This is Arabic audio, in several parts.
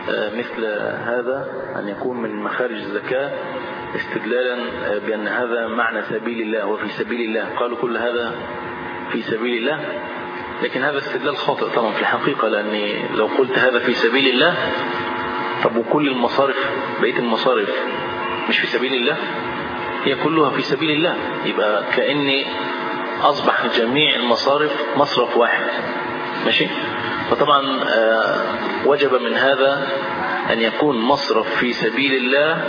مثل هذا أن يكون من مخارج الزكاة استدلالا بأن هذا معنى سبيل الله وفي سبيل الله، قالوا كل هذا في سبيل الله، لكن هذا استدلال خاطئ طبعا في الحقيقة، لأن لو قلت هذا في سبيل الله طب وكل المصارف بقية المصارف مش في سبيل الله؟ هي كلها في سبيل الله، يبقى كأني أصبح جميع المصارف مصرف واحد. ماشي؟ فطبعا وجب من هذا أن يكون مصرف في سبيل الله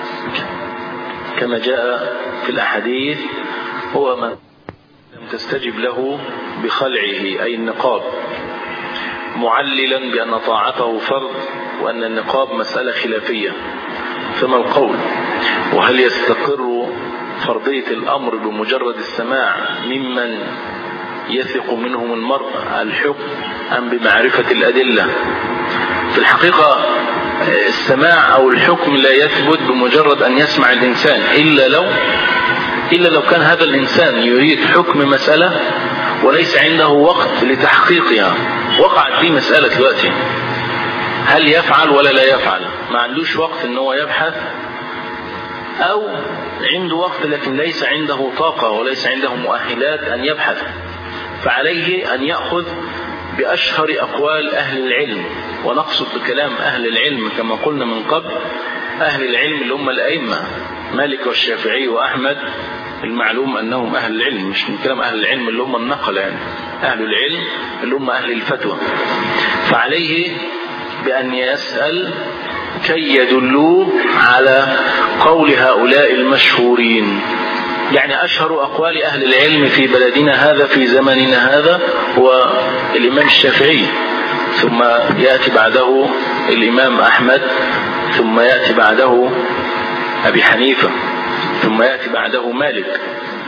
كما جاء في الأحاديث هو من لم تستجب له بخلعه أي النقاب، معللا بأن طاعته فرض وأن النقاب مسألة خلافية. فما القول؟ وهل يستقر فرضية الأمر بمجرد السماع ممن يثق منهم المرء الحكم أم بمعرفة الأدلة؟ في الحقيقة السماع أو الحكم لا يثبت بمجرد أن يسمع الإنسان إلا لو كان هذا الإنسان يريد حكم مسألة وليس عنده وقت لتحقيقها. وقعت في مسألة دلوقتي هل يفعل ولا لا يفعل، ما عندوش وقت ان هو يبحث، او عنده وقت لكن ليس عنده طاقة وليس عنده مؤهلات ان يبحث، فعليه ان يأخذ بأشهر أقوال أهل العلم. ونقصد بكلام أهل العلم كما قلنا من قبل أهل العلم اللي هم الأئمة مالك والشافعي وأحمد، المعلوم أنهم أهل العلم، مش من كلام أهل العلم اللي هم النقل، يعني أهل العلم اللي هم أهل الفتوى. فعليه بأن يسأل كي يدلوه على قول هؤلاء المشهورين. يعني أشهر أقوال أهل العلم في بلدنا هذا في زمننا هذا هو الإمام الشافعي، ثم يأتي بعده الإمام أحمد، ثم يأتي بعده أبي حنيفة، ثم يأتي بعده مالك.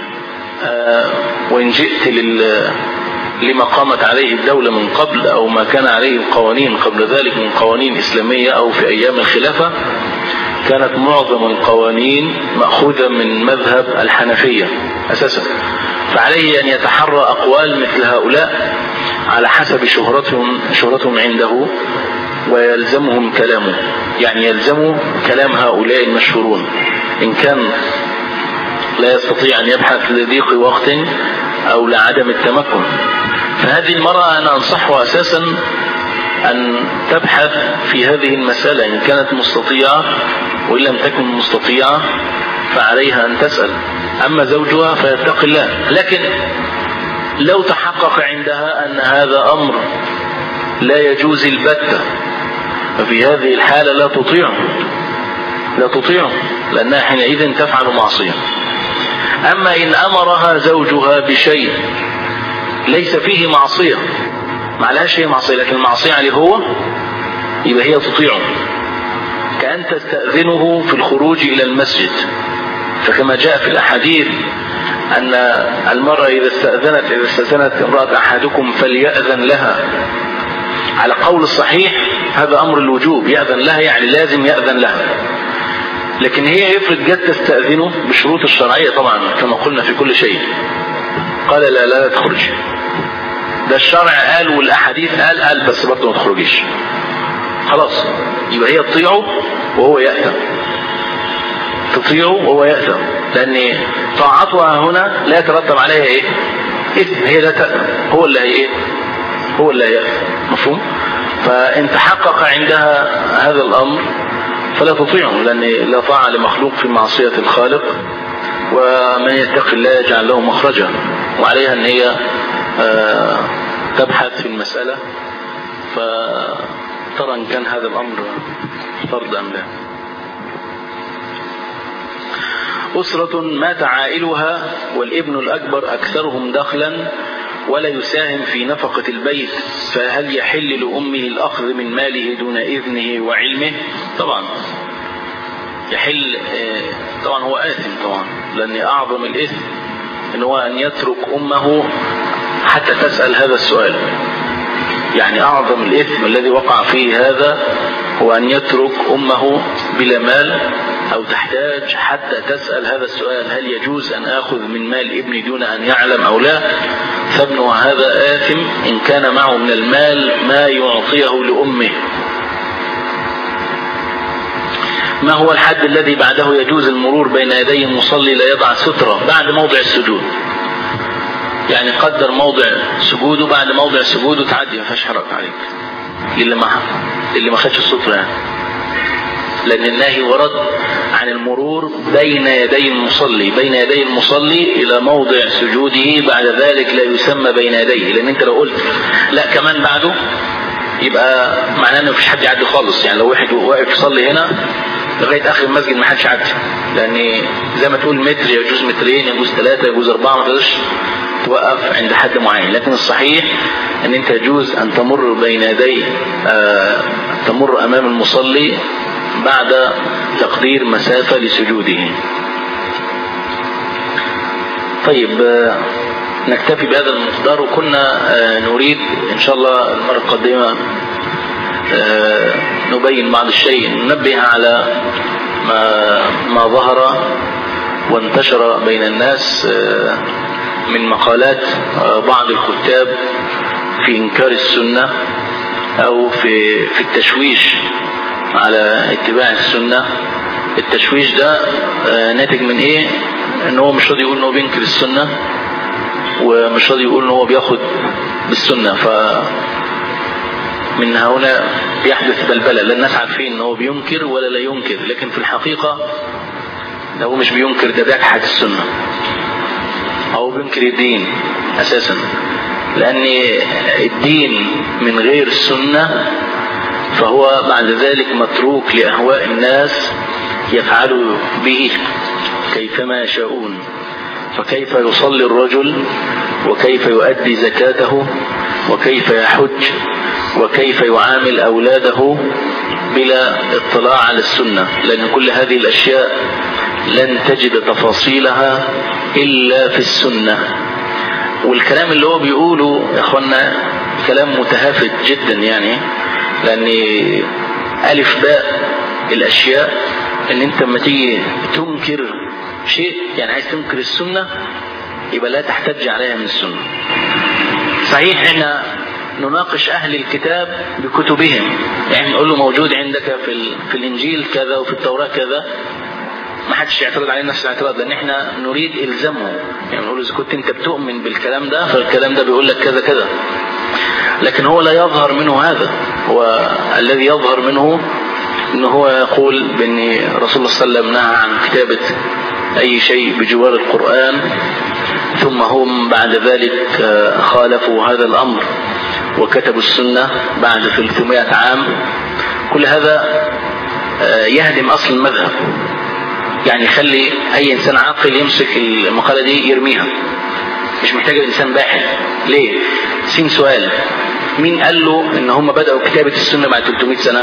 وإن جئت لما قامت عليه الدولة من قبل أو ما كان عليه القوانين قبل ذلك من قوانين إسلامية أو في أيام الخلافة، كانت معظم القوانين مأخوذة من مذهب الحنفية أساسا. فعليه أن يتحرى أقوال مثل هؤلاء على حسب شهرتهم عنده ويلزمهم كلامه، يعني يلزموا كلام هؤلاء المشهورون. إن كان لا يستطيع أن يبحث لضيق وقت أو لعدم التمكن، فهذه المرأة أنا أنصحها أساسا أن تبحث في هذه المسألة إن كانت مستطيعة، وإن لم تكن مستطيعة فعليها أن تسأل. أما زوجها فيتقي الله. لكن لو تحقق عندها أن هذا أمر لا يجوز البتة، ففي هذه الحالة لا تطيعه لأنها حينئذ تفعل معصية. أما إن أمرها زوجها بشيء ليس فيه معصية، معلهاش هي معصية لكن المعصية عليه هو، يبقى هي تطيعه. كأن تستأذنه في الخروج إلى المسجد، فكما جاء في الأحاديث أن المرأة إذا استأذنت امرأة أحدكم فليأذن لها، على قول الصحيح هذا أمر الوجوب، يأذن لها يعني لازم يأذن لها. لكن هي يفرض جت تستأذنه بشروط الشرعية طبعا كما قلنا في كل شيء، قال لا تخرج، ده الشرع قال والأحاديث قال بس برضه ما تخرجيش، خلاص يبقى هي تطيعه وهو يأثم، تطيعه وهو يأثم، لأن طاعتها هنا لا يترتب عليها إيه؟ إثم، هي لا تأثم، هو اللي هيأثم. مفهوم؟ فإن تحقق عندها هذا الأمر فلا تطيعه، لأن لا طاعة لمخلوق في معصية الخالق، ومن يتق الله يجعل له مخرجا. وعليها أن هي تبحث في المسألة فترى إن كان هذا الأمر فرض أم لا. أسرة مات عائلها والابن الأكبر أكثرهم دخلا ولا يساهم في نفقة البيت، فهل يحل لأمه الأخذ من ماله دون إذنه وعلمه؟ طبعا يحل، طبعا هو آثم طبعا، لأن أعظم الإثم إن هو أن يترك أمه حتى تسأل هذا السؤال. يعني أعظم الإثم الذي وقع فيه هذا هو أن يترك أمه بلا مال أو تحتاج حتى تسأل هذا السؤال، هل يجوز أن أخذ من مال ابني دون أن يعلم أو لا؟ فابنه هذا آثم إن كان معه من المال ما يعطيه لأمه، ما هو الحد الذي بعده يجوز المرور بين يدي المصلي لا يضع سترة بعد موضع السجود؟ يعني قدر موضع سجوده، بعد موضع سجوده تعدي ما فيهاش حرج عليك اللي ما خدش السترة يعني. لأن النهي ورد عن المرور بين يدي المصلي إلى موضع سجوده، بعد ذلك لا يسمى بين يديه. لأن أنت لو قلت لا كمان بعده يبقى معناه أنه مفيش حد يعدي خالص. يعني لو واحد واقف يصلي هنا لغاية آخر المسجد ما حدش يعدي، لأن زي ما تقول متر يجوز مترين يجوز 3 يجوز 4، ما تقدرش توقف عند حد معين. لكن الصحيح أن أنت يجوز أن تمر بين يدي تمر أمام المصلي بعد تقدير مسافة لسجوده. طيب نكتفي بهذا المقدار، وكنا نريد إن شاء الله المرة القادمة نبين بعض الشيء، ننبه على ما ظهر وانتشر بين الناس من مقالات بعض الكتاب في إنكار السنة أو في التشويش على اتباع السنة. التشويش ده ناتج من ايه؟ ان هو مش راضي يقول ان هو بينكر السنة، ومش راضي يقول ان هو بياخد بالسنة، من هنا بيحدث بلبلة. لا الناس عارفين ان هو بينكر ولا لا ينكر، لكن في الحقيقة ده هو مش بينكر، ده بيجحد السنة او بينكر الدين اساسا. لان الدين من غير السنة فهو بعد ذلك متروك لأهواء الناس يفعلوا به كيفما يشاءون. فكيف يصلي الرجل، وكيف يؤدي زكاته، وكيف يحج، وكيف يعامل أولاده بلا اطلاع على السنة؟ لأن كل هذه الأشياء لن تجد تفاصيلها إلا في السنة. والكلام اللي هو بيقوله يا أخوانا كلام متهافت جدا، يعني لأن ألف باء الأشياء أن أنت لما تيجي تنكر شيء، يعني عايز تنكر السنة، يبقى لا تحتج عليها من السنة. صحيح احنا نناقش أهل الكتاب بكتبهم، يعني نقول له موجود عندك في الإنجيل كذا وفي التوراة كذا، ما حدش يعترض علينا نفس الاعتراض، لأن احنا نريد إلزامه. يعني نقول إذا كنت أنت بتؤمن بالكلام ده فالكلام ده بيقول لك كذا كذا، لكن هو لا يظهر منه هذا. هو الذي يظهر منه أنه هو يقول بأن رسول الله صلى الله عليه وسلم نهى عن كتابة أي شيء بجوار القرآن، ثم هم بعد ذلك خالفوا هذا الأمر وكتبوا السنة بعد 300 عام. كل هذا يهدم أصل المذهب، يعني يخلي أي إنسان عاقل يمسك المقالة دي يرميها، مش محتاج الإنسان باحث. ليه؟ سين سؤال، مين قال له إن هم بدأوا كتابة السنة بعد 300 سنة؟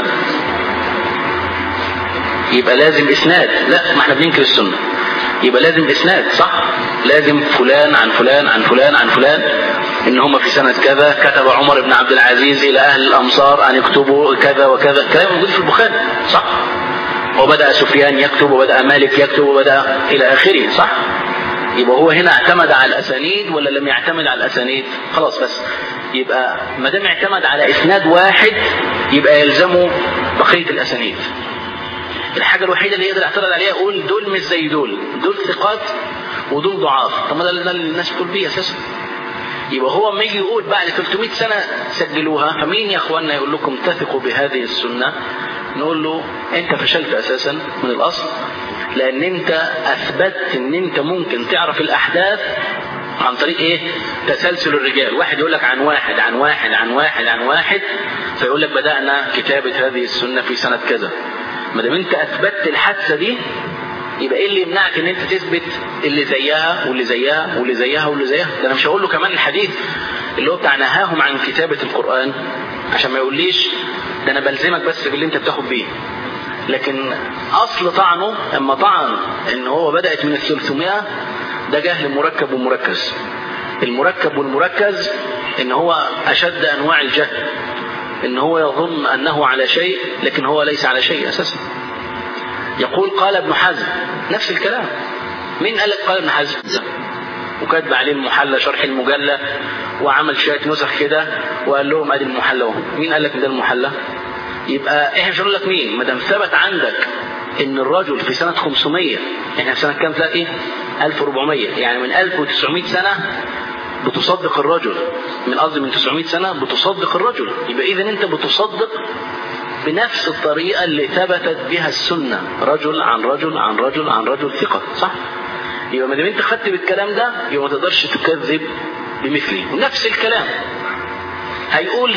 يبقى لازم إسناد. لا، ما احنا بننكر السنة، يبقى لازم إسناد، صح؟ لازم فلان عن فلان عن فلان عن فلان إن هم في سنة كذا كتب عمر بن عبد العزيز إلى أهل الأمصار أن يكتبوا كذا وكذا. كلام موجود في البخاري، صح؟ وبدأ سفيان يكتب، وبدأ مالك يكتب، وبدأ إلى آخره، صح؟ يبقى هو هنا اعتمد على الأسانيد ولا لم يعتمد على الأسانيد؟ خلاص، بس يبقى ما دام اعتمد على إسناد واحد يبقى يلزمه بقية الأسانيد. الحاجة الوحيدة اللي يقدر يعترض عليها يقول دول مش زي دول ثقات ودول ضعاف. طب ما ده اللي الناس بتقول بيه أساسا. يبقى هو ما يجي يقول بعد 300 سنة سجلوها، فمين يا أخواننا يقول لكم تثقوا بهذه السنة؟ نقول له أنت فشلت أساسا من الأصل، لأن أنت أثبتت أن أنت ممكن تعرف الأحداث عن طريق إيه؟ تسلسل الرجال. واحد يقول لك عن واحد عن واحد عن واحد عن واحد، فيقول لك بدأنا كتابة هذه السنة في سنة كذا. ما دام أنت أثبتت الحادثة دي، يبقى إيه اللي يمنعك أن أنت تثبت اللي زيها واللي زيها واللي زيها واللي زيها؟ ده أنا مش هقول له كمان الحديث اللي هو بتاع نهاهم عن كتابة القرآن، عشان ما يقوليش ده أنا بلزمك بس باللي أنت بتاخد بيه. لكن أصل طعنه أما طعن إن هو بدأت من 300، ده جهل مركب ومركز. المركب والمركز إن هو أشد أنواع الجهل، إن هو يظن أنه على شيء لكن هو ليس على شيء أساسا. يقول قال ابن حزم نفس الكلام. مين قال لك قال ابن حزم؟ وكتب عليه المحلى شرح المجلى وعمل شوية نسخ كده وقال لهم ادي المحلى. مين قال لك ده المحلى؟ يبقى احنا مش هنقول لك مين، ما دام ثبت عندك ان الرجل في سنة 500، احنا في سنة كام دلوقتي؟ 1400، يعني من 1900 سنة بتصدق الرجل، من 900 سنة بتصدق الرجل. يبقى إذن أنت بتصدق بنفس الطريقة اللي ثبتت بها السنة، رجل عن رجل عن رجل عن رجل ثقة، صح؟ يبقى ما دام أنت خدت بالكلام ده يبقى ما تقدرش تكذب بمثله. ونفس الكلام هيقول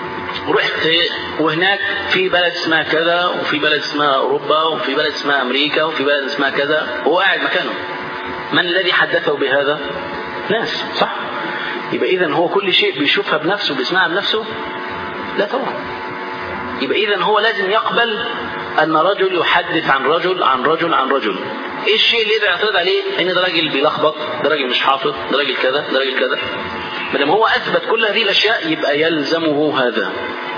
رحت وهناك في بلد اسمها كذا، وفي بلد اسمها أوروبا، وفي بلد اسمها أمريكا، وفي بلد اسمها كذا، هو قاعد مكانه. من الذي حدثه بهذا؟ ناس، صح؟ يبقى إذن هو كل شيء بيشوفها بنفسه بيسمعها بنفسه؟ لا طبعا. يبقى إذن هو لازم يقبل أن رجل يحدث عن رجل عن رجل عن رجل. إيه الشيء اللي يقدر يعترض عليه؟ إن ده راجل بيلخبط، ده راجل مش حافظ، ده راجل كذا، ده راجل كذا. ما دام هو أثبت كل هذه الأشياء يبقى يلزمه هذا.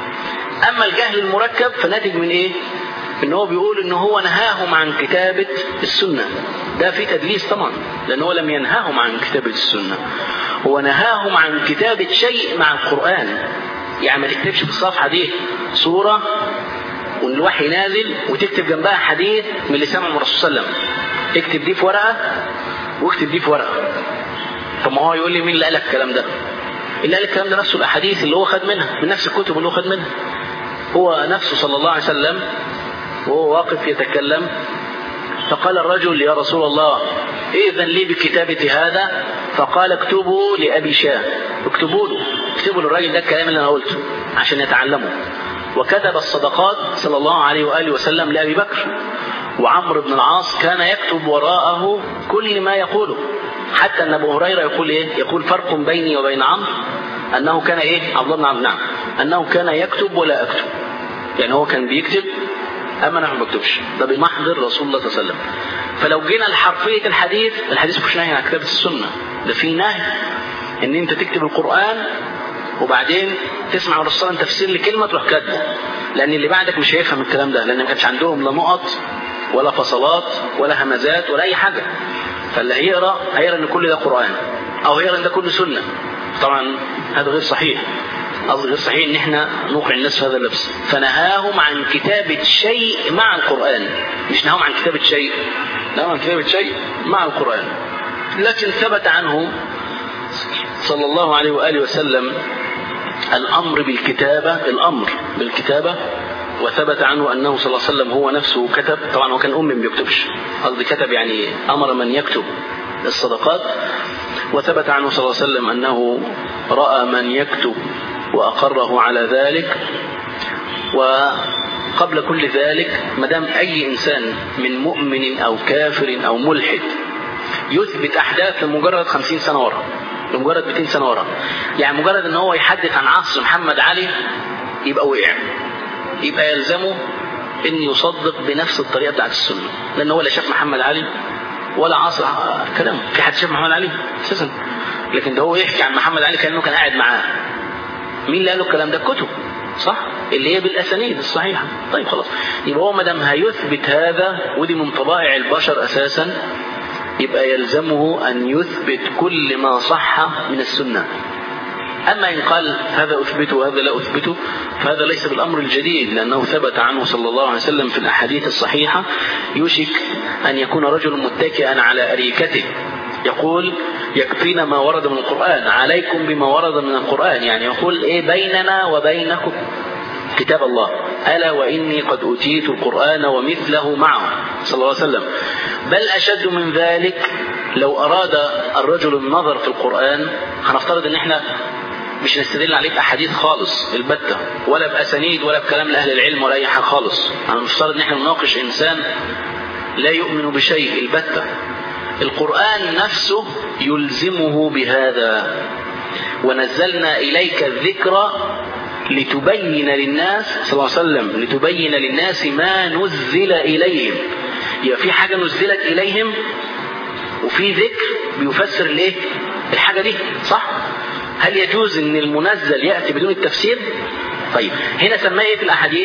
أما الجهل المركب فناتج من إيه؟ إن هو بيقول إن هو نهاهم عن كتابة السنة. ده في تدليس طبعا، لأن هو لم ينهاهم عن كتابة السنة، هو نهاهم عن كتابة شيء مع القرآن. يعني ما تكتبش في الصفحة دي صورة والوحي نازل وتكتب جنبها حديث من اللي سمعه الرسول صلى الله عليه وسلم، اكتب دي في ورقة واكتب دي في ورقة. طب ما هو يقول لي مين اللي قال لك الكلام ده؟ اللي قال الكلام ده نفسه الأحاديث اللي هو خد منها، من نفس الكتب اللي هو خد منها. هو نفسه صلى الله عليه وسلم وهو واقف يتكلم فقال الرجل يا رسول الله إذن لي بكتابة هذا، فقال اكتبوا لأبي شاه، اكتبوا له، اكتبوا للراجل ده الكلام اللي أنا قلته عشان يتعلمه. وكتب الصدقات صلى الله عليه وآله وسلم لأبي بكر، وعمرو بن العاص كان يكتب وراءه كل ما يقوله، حتى أن أبو هريرة يقول إيه؟ يقول فرق بيني وبين عمرو أنه كان إيه؟ عبد الله بن عمرو، نعم، أنه كان يكتب ولا أكتب. يعني هو كان بيكتب أما أنا ما بكتبش، ده بمحضر رسول الله صلى الله عليه وسلم. فلو جينا لحرفية الحديث مش نهي عن كتابة السنة، ده في نهي إن أنت تكتب القرآن وبعدين تسمع الرسول صلى الله عليه وسلم تفسير لكلمة تروح كاتبه، لأن اللي بعدك مش هيفهم الكلام ده، لأن ما كانش عندهم لا نقط ولا فصلات ولا همزات ولا أي حاجة. فاللي هيقرأ إن كل ده قرآن، أو هيقرأ إن ده كله سنة. طبعا هذا غير صحيح. قصدي غير صحيح ان احنا نوقع الناس في هذا اللبس. فنهاهم عن كتابة شيء مع القرآن، مش نهاهم عن كتابة شيء، نهاهم عن كتابة شيء مع القرآن. لكن ثبت عنه صلى الله عليه وآله وسلم الأمر بالكتابة، وثبت عنه أنه صلى الله عليه وسلم هو نفسه كتب. طبعا هو كان ما بيكتبش، قصدي كتب يعني أمر من يكتب الصدقات. وثبت عنه صلى الله عليه وسلم أنه رأى من يكتب وأقره على ذلك. وقبل كل ذلك مدام أي إنسان من مؤمن أو كافر أو ملحد يثبت أحداث لمجرد 50 سنة ورا، لمجرد 200 سنة ورا، يعني مجرد أنه هو يحدث عن عصر محمد علي يبقى وقع، يبقى يلزمه أن يصدق بنفس الطريقة بتاعت السنة، لأنه هو لا شاف محمد علي ولا عصر كلام. في حد شاف محمد علي أساسا؟ لكن ده هو يحكي عن محمد علي كأنه كان قاعد معاه. مين اللي قاله الكلام ده؟ كتب، صح، اللي هي بالأسانيد الصحيحة. طيب خلاص، يبقى هو مدام هيثبت هذا، ودي من طبائع البشر أساسا، يبقى يلزمه أن يثبت كل ما صح من السنة. أما إن قال هذا أثبته وهذا لا أثبته فهذا ليس بالأمر الجديد، لأنه ثبت عنه صلى الله عليه وسلم في الأحاديث الصحيحة يوشك أن يكون رجل متكئا على أريكته يقول يكفينا ما ورد من القرآن، عليكم بما ورد من القرآن، يعني يقول إيه بيننا وبينكم كتاب الله، ألا وإني قد أوتيت القرآن ومثله معه صلى الله عليه وسلم. بل أشد من ذلك، لو أراد الرجل النظر في القرآن هنفترض إن إحنا مش نستدل عليه بأحاديث خالص البتة، ولا بأسانيد ولا بكلام لأهل العلم ولا أي حاجة خالص. هنفترض إن إحنا نناقش إنسان لا يؤمن بشيء البتة. القرآن نفسه يلزمه بهذا، ونزلنا إليك الذكر لتبين للناس صلى الله عليه وسلم، لتبين للناس ما نزل إليهم. يبقى في حاجة نزلت إليهم وفي ذكر بيفسر ليه الحاجة دي، صح؟ هل يجوز ان المنزل يأتي بدون التفسير؟ طيب هنا سماه ايه في الأحاديث؟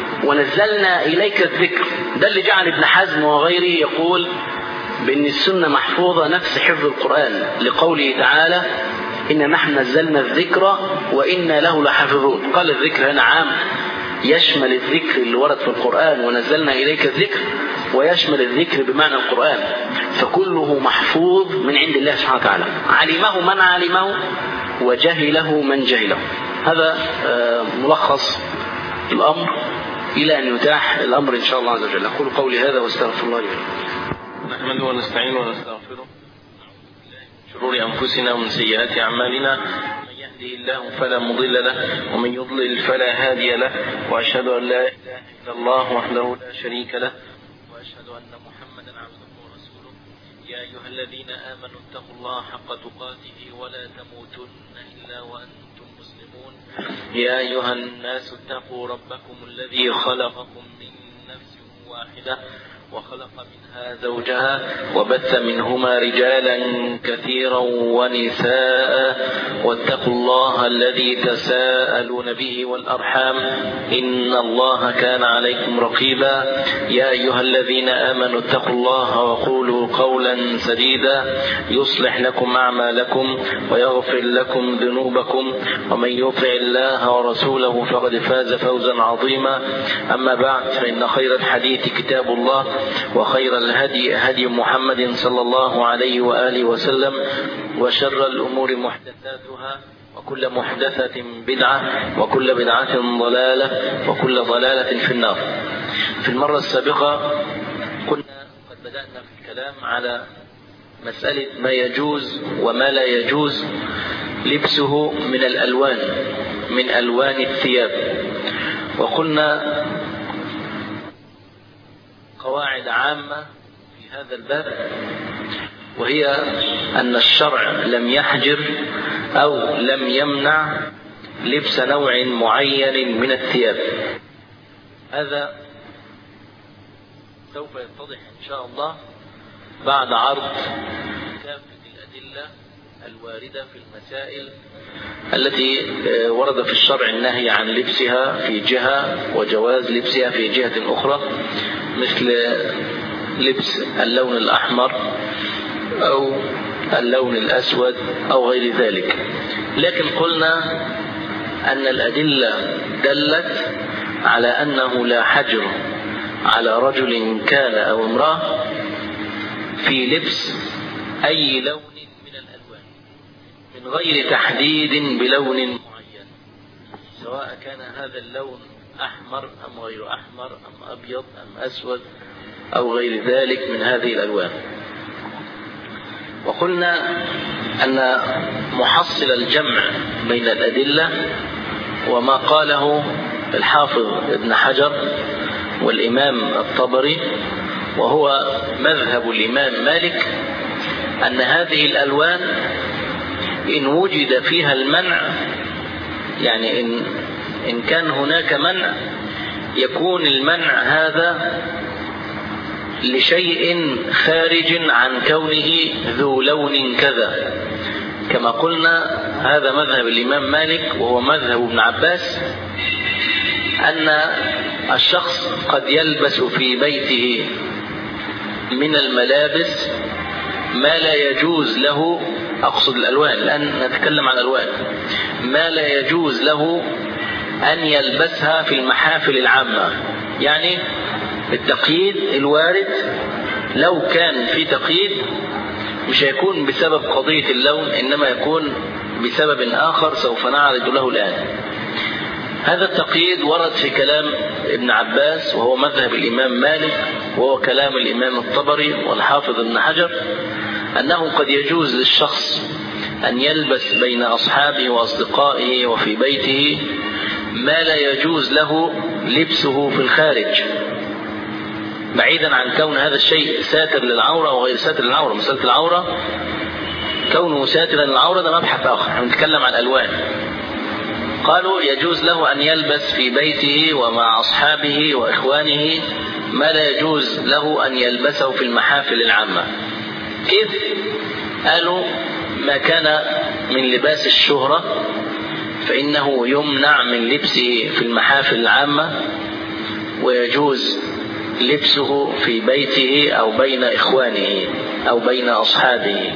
ونزلنا إليك الذكر. ده اللي جعل ابن حزم وغيره يقول بأن السنة محفوظة نفس حفظ القرآن، لقوله تعالى إن نحن نزلنا الذكر وإنا له لحافظون. قال الذكر هنا عام، يشمل الذكر اللي ورد في القرآن ونزلنا إليك الذكر، ويشمل الذكر بمعنى القرآن، فكله محفوظ من عند الله سبحانه وتعالى، علمه من علمه وجهله من جهله. هذا ملخص الأمر إلى أن يتاح الأمر إن شاء الله عز وجل. أقول قولي هذا واستغفر الله لي. نحمده ونستعينه ونستغفره شرور أنفسنا ومن سيئات أعمالنا، من يهده الله فلا مضل له ومن يضلل فلا هادي له، وأشهد أن لا إله إلا الله وحده لا شريك له، وأشهد أن محمدا عبده ورسوله. يا أيها الذين آمنوا اتقوا الله حق تقاته ولا تموتن إلا وأنتم مسلمون. يا أيها الناس اتقوا ربكم الذي خلقكم من نفس واحدة وخلق منها زوجها وبث منهما رجالا كثيرا ونساء، واتقوا الله الذي تساءلون به والأرحام إن الله كان عليكم رقيبا. يا أيها الذين آمنوا اتقوا الله وقولوا قولا سديدا يصلح لكم أعمالكم ويغفر لكم ذنوبكم، ومن يطع الله ورسوله فقد فاز فوزا عظيما. أما بعد، فإن خير الحديث كتاب الله، وخير الهدي هدي محمد صلى الله عليه وآله وسلم، وشر الأمور محدثاتها، وكل محدثة بدعة، وكل بدعة ضلالة، وكل ضلالة في النار. في المرة السابقة كنا قد بدأنا في الكلام على مسألة ما يجوز وما لا يجوز لبسه من الألوان، من ألوان الثياب، وقلنا قواعد عامة في هذا الباب، وهي أن الشرع لم يحجر أو لم يمنع لبس نوع معين من الثياب. هذا سوف يتضح إن شاء الله بعد عرض كافة الأدلة الواردة في المسائل التي ورد في الشرع النهي عن لبسها في جهة وجواز لبسها في جهة أخرى، مثل لبس اللون الأحمر أو اللون الأسود أو غير ذلك. لكن قلنا أن الأدلة دلت على أنه لا حجر على رجل كان أو امرأة في لبس أي لون من الألوان من غير تحديد بلون معين، سواء كان هذا اللون أحمر أم غير أحمر أم أبيض أم أسود أو غير ذلك من هذه الألوان. وقلنا أن محصل الجمع بين الأدلة وما قاله الحافظ ابن حجر والإمام الطبري، وهو مذهب الإمام مالك، أن هذه الألوان إن وجد فيها المنع، يعني إن كان هناك منع، يكون المنع هذا لشيء خارج عن كونه ذو لون كذا، كما قلنا هذا مذهب الإمام مالك وهو مذهب ابن عباس، أن الشخص قد يلبس في بيته من الملابس ما لا يجوز له، أقصد الألوان لأن نتكلم عن الألوان، ما لا يجوز له أن يلبسها في المحافل العامة. يعني التقييد الوارد لو كان في تقييد مش هيكون بسبب قضية اللون، إنما يكون بسبب آخر سوف نعرض له الآن. هذا التقييد ورد في كلام ابن عباس وهو مذهب الإمام مالك، وهو كلام الإمام الطبري والحافظ ابن حجر، أنه قد يجوز للشخص أن يلبس بين أصحابه وأصدقائه وفي بيته ما لا يجوز له لبسه في الخارج، بعيدا عن كون هذا الشيء ساتر للعورة أو غير ساتر للعورة. مسألة العورة كونه ساترا للعورة ده مبحث آخر، نحن نتكلم عن الألوان. قالوا يجوز له أن يلبس في بيته ومع أصحابه وإخوانه ما لا يجوز له أن يلبسه في المحافل العامة. كيف؟ قالوا ما كان من لباس الشهرة فإنه يمنع من لبسه في المحافل العامة، ويجوز لبسه في بيته أو بين إخوانه أو بين أصحابه.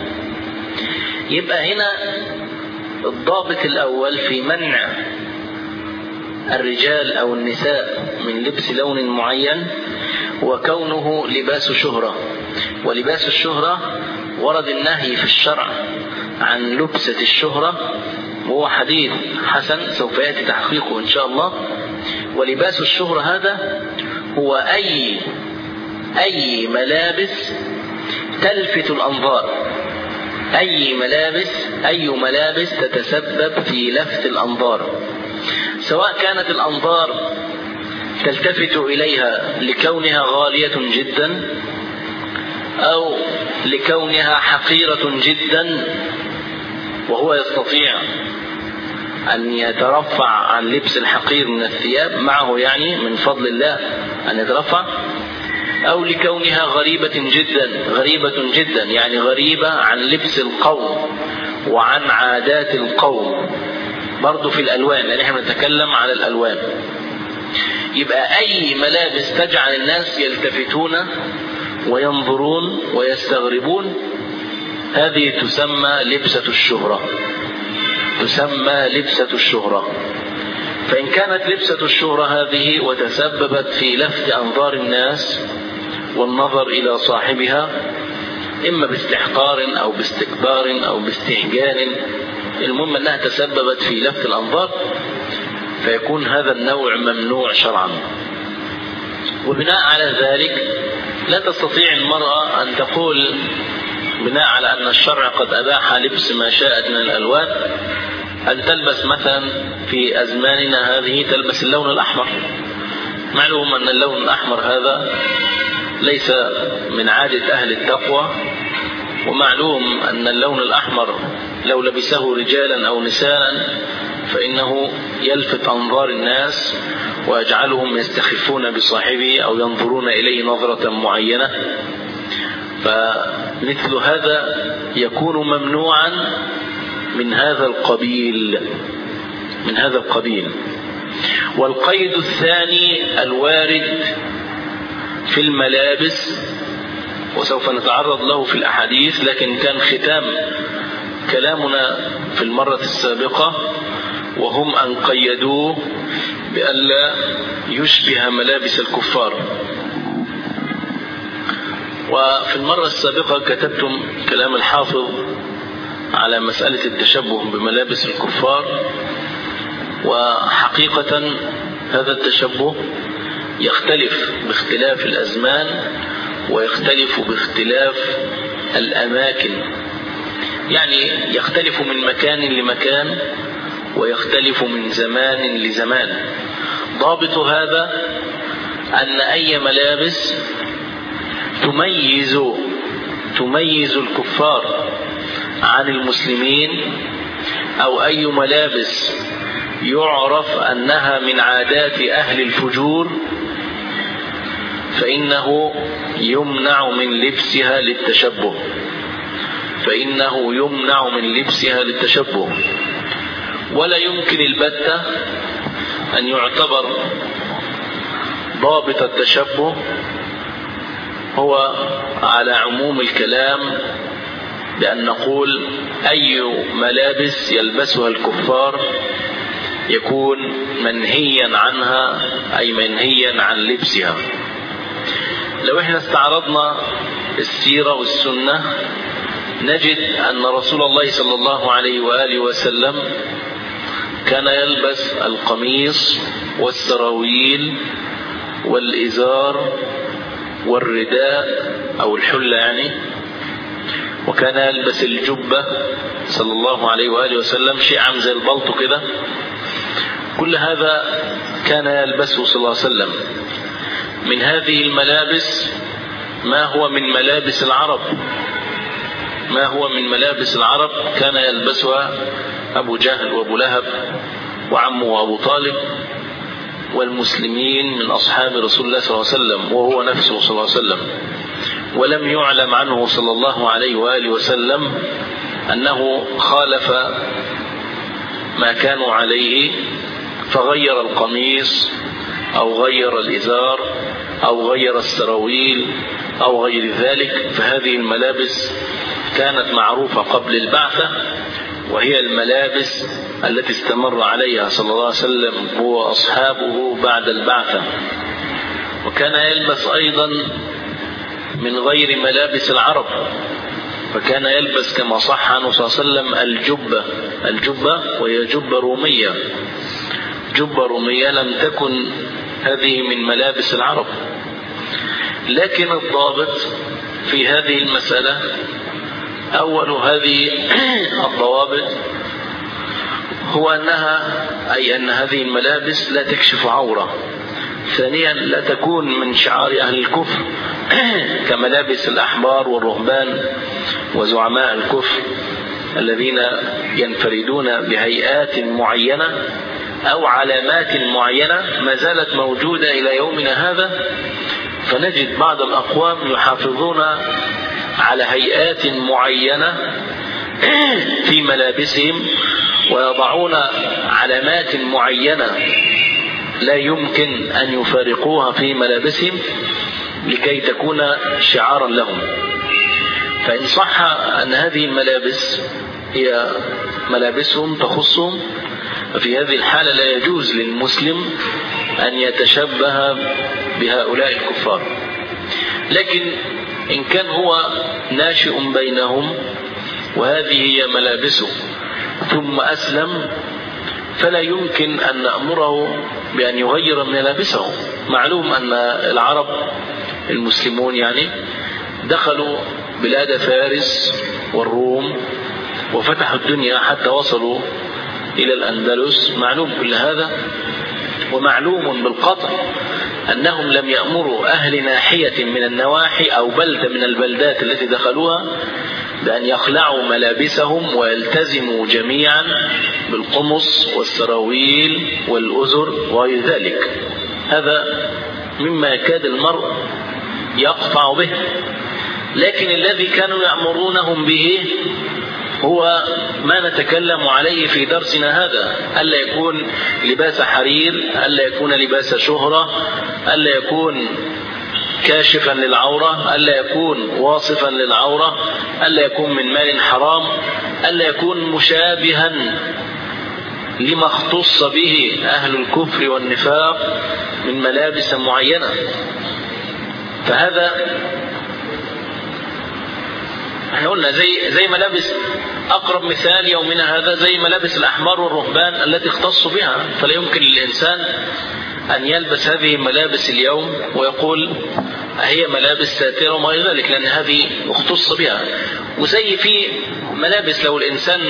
يبقى هنا الضابط الأول في منع الرجال أو النساء من لبس لون معين، وكونه لباس شهرة. ولباس الشهرة ورد النهي في الشرع عن لبسة الشهرة، وهو حديث حسن سوف يأتي تحقيقه إن شاء الله. ولباس الشهرة هذا هو أي ملابس تلفت الأنظار، أي ملابس تتسبب في لفت الأنظار، سواء كانت الأنظار تلتفت إليها لكونها غالية جدا أو لكونها حقيرة جدا، وهو يستطيع أن يترفع عن لبس الحقير من الثياب معه، يعني من فضل الله أن يترفع، أو لكونها غريبة جدا يعني غريبة عن لبس القوم وعن عادات القوم، برضو في الألوان، لأن احنا نتكلم على الألوان. يبقى أي ملابس تجعل الناس يلتفتون وينظرون ويستغربون، هذه تسمى لبسة الشهرة. فإن كانت لبسة الشهرة هذه وتسببت في لفت أنظار الناس والنظر إلى صاحبها، إما باستحقار أو باستكبار أو باستهجان، المهم أنها تسببت في لفت الأنظار، فيكون هذا النوع ممنوع شرعا. وبناء على ذلك لا تستطيع المرأة أن تقول بناء على أن الشرع قد أباح لبس ما شاءت من الألوان أن تلبس مثلا في أزماننا هذه تلبس اللون الأحمر. معلوم أن اللون الأحمر هذا ليس من عادة أهل التقوى، ومعلوم أن اللون الأحمر لو لبسه رجالا أو نساء فإنه يلفت أنظار الناس ويجعلهم يستخفون بصاحبه أو ينظرون إليه نظرة معينة، فمثل هذا يكون ممنوعا من هذا القبيل. والقيد الثاني الوارد في الملابس، وسوف نتعرض له في الأحاديث، لكن كان ختام كلامنا في المرة السابقة وهم أن قيدوه بألا يشبه ملابس الكفار. وفي المرة السابقة كتبتم كلام الحافظ على مسألة التشبه بملابس الكفار، وحقيقة هذا التشبه يختلف باختلاف الأزمان ويختلف باختلاف الأماكن، يعني يختلف من مكان لمكان ويختلف من زمان لزمان. ضابط هذا أن أي ملابس تميز الكفار عن المسلمين، أو أي ملابس يعرف أنها من عادات أهل الفجور، فإنه يمنع من لبسها للتشبه. ولا يمكن البتة أن يعتبر ضابط التشبه هو على عموم الكلام بأن نقول أي ملابس يلبسها الكفار يكون منهيا عنها، أي منهيا عن لبسها. لو احنا استعرضنا السيرة والسنة نجد أن رسول الله صلى الله عليه وآله وسلم كان يلبس القميص والسراويل والإزار والرداء أو الحلة يعني، وكان يلبس الجبة صلى الله عليه وآله وسلم، شيء عام زي البلطو كده. كل هذا كان يلبسه صلى الله عليه وسلم. من هذه الملابس ما هو من ملابس العرب كان يلبسها أبو جهل وأبو لهب وعمه أبو طالب والمسلمين من أصحاب رسول الله صلى الله عليه وسلم، وهو نفسه صلى الله عليه وسلم. ولم يعلم عنه صلى الله عليه وآله وسلم أنه خالف ما كانوا عليه فغير القميص أو غير الإزار أو غير السراويل أو غير ذلك. فهذه الملابس كانت معروفة قبل البعثة، وهي الملابس التي استمر عليها صلى الله عليه وسلم هو وأصحابه بعد البعثة. وكان يلبس أيضا من غير ملابس العرب، فكان يلبس كما صح عنه صلى الله عليه وسلم الجبة وهي جبة رومية. جبة رومية لم تكن هذه من ملابس العرب. لكن الضابط في هذه المسألة، أول هذه الضوابط هو أن هذه الملابس لا تكشف عورة. ثانيا لا تكون من شعار أهل الكفر كملابس الأحبار والرهبان وزعماء الكفر الذين ينفردون بهيئات معينة أو علامات معينة ما زالت موجودة إلى يومنا هذا. فنجد بعض الأقوام يحافظون على هيئات معينة في ملابسهم ويضعون علامات معينة لا يمكن أن يفارقوها في ملابسهم لكي تكون شعارا لهم. فإن صح أن هذه الملابس هي ملابسهم تخصهم، ففي هذه الحالة لا يجوز للمسلم أن يتشبه بهؤلاء الكفار. لكن إن كان هو ناشئ بينهم وهذه هي ملابسه ثم أسلم، فلا يمكن أن نأمره بأن يغير ملابسه. معلوم أن العرب المسلمون دخلوا بلاد فارس والروم وفتحوا الدنيا حتى وصلوا إلى الأندلس، معلوم كل هذا. ومعلوم بالقطع أنهم لم يأمروا أهل ناحية من النواحي أو بلدة من البلدات التي دخلوها بأن يخلعوا ملابسهم ويلتزموا جميعا بالقمص والسراويل والأزر وغير ذلك. هذا مما يكاد المرء يقطع به. لكن الذي كانوا يأمرونهم به هو ما نتكلم عليه في درسنا هذا: ألا يكون لباس حرير، ألا يكون لباس شهرة، ألا يكون كاشفا للعورة، ألا يكون واصفا للعورة، ألا يكون من مال حرام، ألا يكون مشابها لما اختص به أهل الكفر والنفاق من ملابس معينة. فهذا احنا قلنا زي ملابس، أقرب مثال يومنا هذا زي ملابس الأحبار والرهبان التي اختصوا بها. فلا يمكن للإنسان أن يلبس هذه الملابس اليوم ويقول هي ملابس ساترة وما غير ذلك، لأن هذه اختص بها. وزي في ملابس لو الإنسان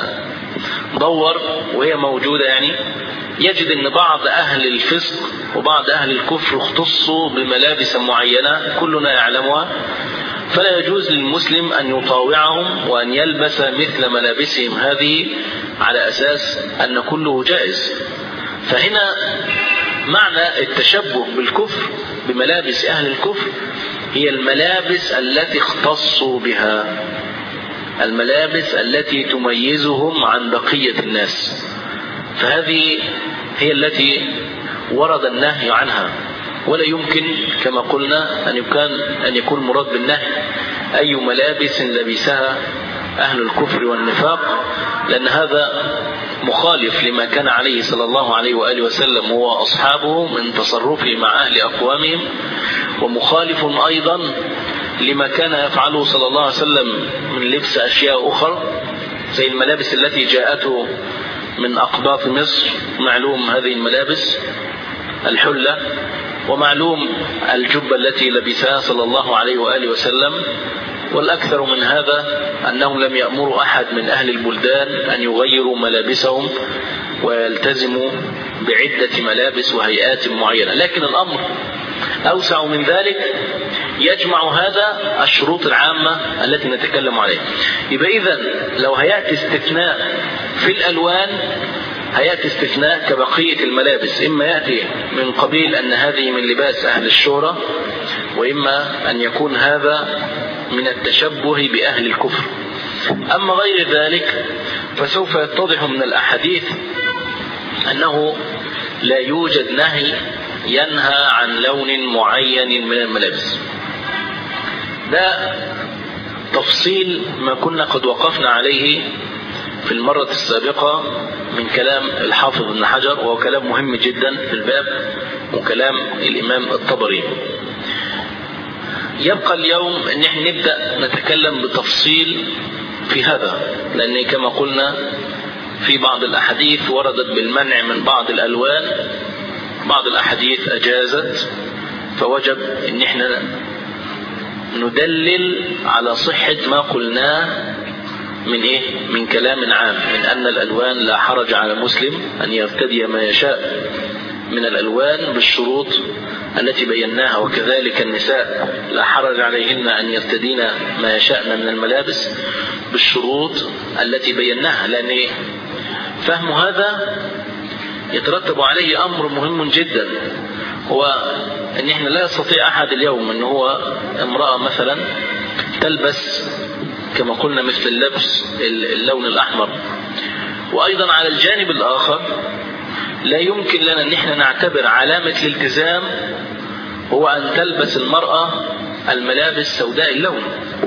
دور وهي موجودة يجد أن بعض أهل الفسق وبعض أهل الكفر اختصوا بملابس معينة كلنا يعلمها، فلا يجوز للمسلم أن يطاوعهم وأن يلبس مثل ملابسهم هذه على أساس أن كله جائز. فهنا معنى التشبه بالكفر بملابس أهل الكفر هي الملابس التي اختصوا بها، الملابس التي تميزهم عن بقية الناس. فهذه هي التي ورد النهي عنها. ولا يمكن كما قلنا أن يكون مراد بالنهي أي ملابس لبسها أهل الكفر والنفاق، لأن هذا مخالف لما كان عليه صلى الله عليه وآله وسلم وأصحابه من تصرفه مع أهل أقوامهم، ومخالف أيضا لما كان يفعله صلى الله عليه وسلم من لبس أشياء أخرى زي الملابس التي جاءته من أقباط مصر. معلوم هذه الملابس الحلة، ومعلوم الجبة التي لبسها صلى الله عليه وآله وسلم. والأكثر من هذا أنهم لم يأمروا أحد من أهل البلدان أن يغيروا ملابسهم ويلتزموا بعدة ملابس وهيئات معينة. لكن الأمر أوسع من ذلك، يجمع هذا الشروط العامة التي نتكلم عليها. يبقى إذن لو هيأتي استثناء في الألوان هيأتي استثناء كبقية الملابس، إما يأتي من قبيل أن هذه من لباس أهل الشهرة، وإما أن يكون هذا من التشبه بأهل الكفر. أما غير ذلك فسوف يتضح من الأحاديث أنه لا يوجد نهي ينهى عن لون معين من الملابس. ده تفصيل ما كنا قد وقفنا عليه في المرة السابقة من كلام الحافظ ابن حجر، وهو كلام مهم جدا في الباب، وكلام الإمام الطبري. يبقى اليوم ان احنا نبدأ نتكلم بتفصيل في هذا، لأن كما قلنا في بعض الأحاديث وردت بالمنع من بعض الألوان، بعض الأحاديث أجازت، فوجب ان احنا ندلل على صحة ما قلناه من كلام عام، من أن الألوان لا حرج على مسلم أن يرتدي ما يشاء من الألوان بالشروط التي بيناها، وكذلك النساء لا حرج عليهن أن يرتدين ما يشاءن من الملابس بالشروط التي بيناها، لأن فهم هذا يترتب عليه أمر مهم جدا، هو أن احنا لا يستطيع أحد اليوم أن هو امرأة مثلا تلبس كما قلنا مثل اللبس اللون الأحمر. وأيضا على الجانب الآخر لا يمكن لنا أن احنا نعتبر علامة الالتزام هو أن تلبس المرأة الملابس سوداء اللون.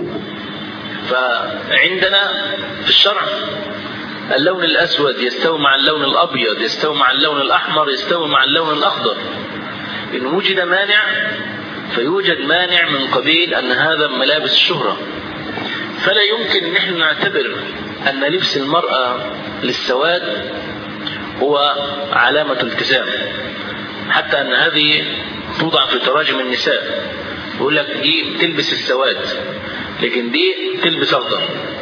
فعندنا في الشرع اللون الأسود يستوي مع اللون الأبيض، يستوي مع اللون الأحمر، يستوي مع اللون الأخضر. إن وجد مانع فيوجد مانع من قبيل أن هذا ملابس الشهرة، فلا يمكن أن احنا نعتبر أن لبس المرأة للسواد هو علامة التزام، حتى أن هذه توضع في تراجم النساء، يقول لك دي تلبس السواد لكن دي تلبس أخضر،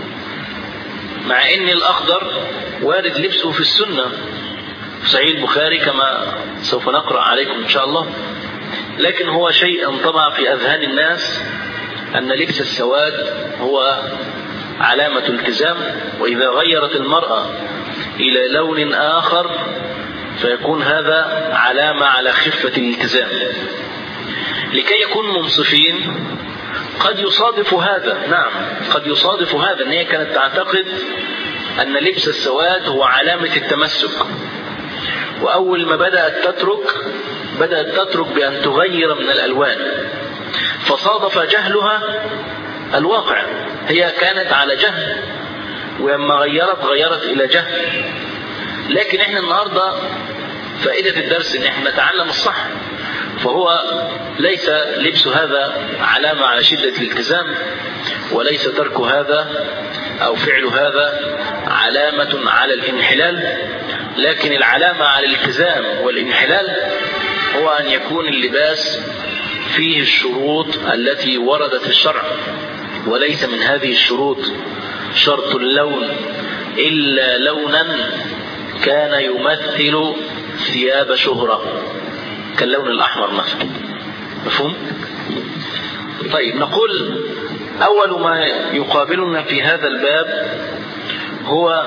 مع أن الأخضر وارد لبسه في السنة في صحيح البخاري كما سوف نقرأ عليكم إن شاء الله، لكن هو شيء انطبع في أذهان الناس أن لبس السواد هو علامة التزام، وإذا غيرت المرأة إلى لون آخر فيكون هذا علامة على خفة الالتزام. لكي يكون منصفين قد يصادف هذا، نعم قد يصادف هذا، أن هي كانت تعتقد أن لبس السواد هو علامة التمسك، وأول ما بدأت تترك بأن تغير من الألوان، فصادف جهلها الواقع، هي كانت على جهل ولما غيرت إلى جهل. لكن احنا النهاردة فائدة الدرس ان احنا نتعلم الصح، فهو ليس لبس هذا علامة على شدة الالتزام، وليس ترك هذا أو فعل هذا علامة على الانحلال، لكن العلامة على الالتزام والانحلال هو أن يكون اللباس فيه الشروط التي وردت في الشرع، وليس من هذه الشروط شرط اللون إلا لونا كان يمثل ثياب شهرة كاللون الأحمر مثلا. مفهوم؟ طيب، نقول أول ما يقابلنا في هذا الباب هو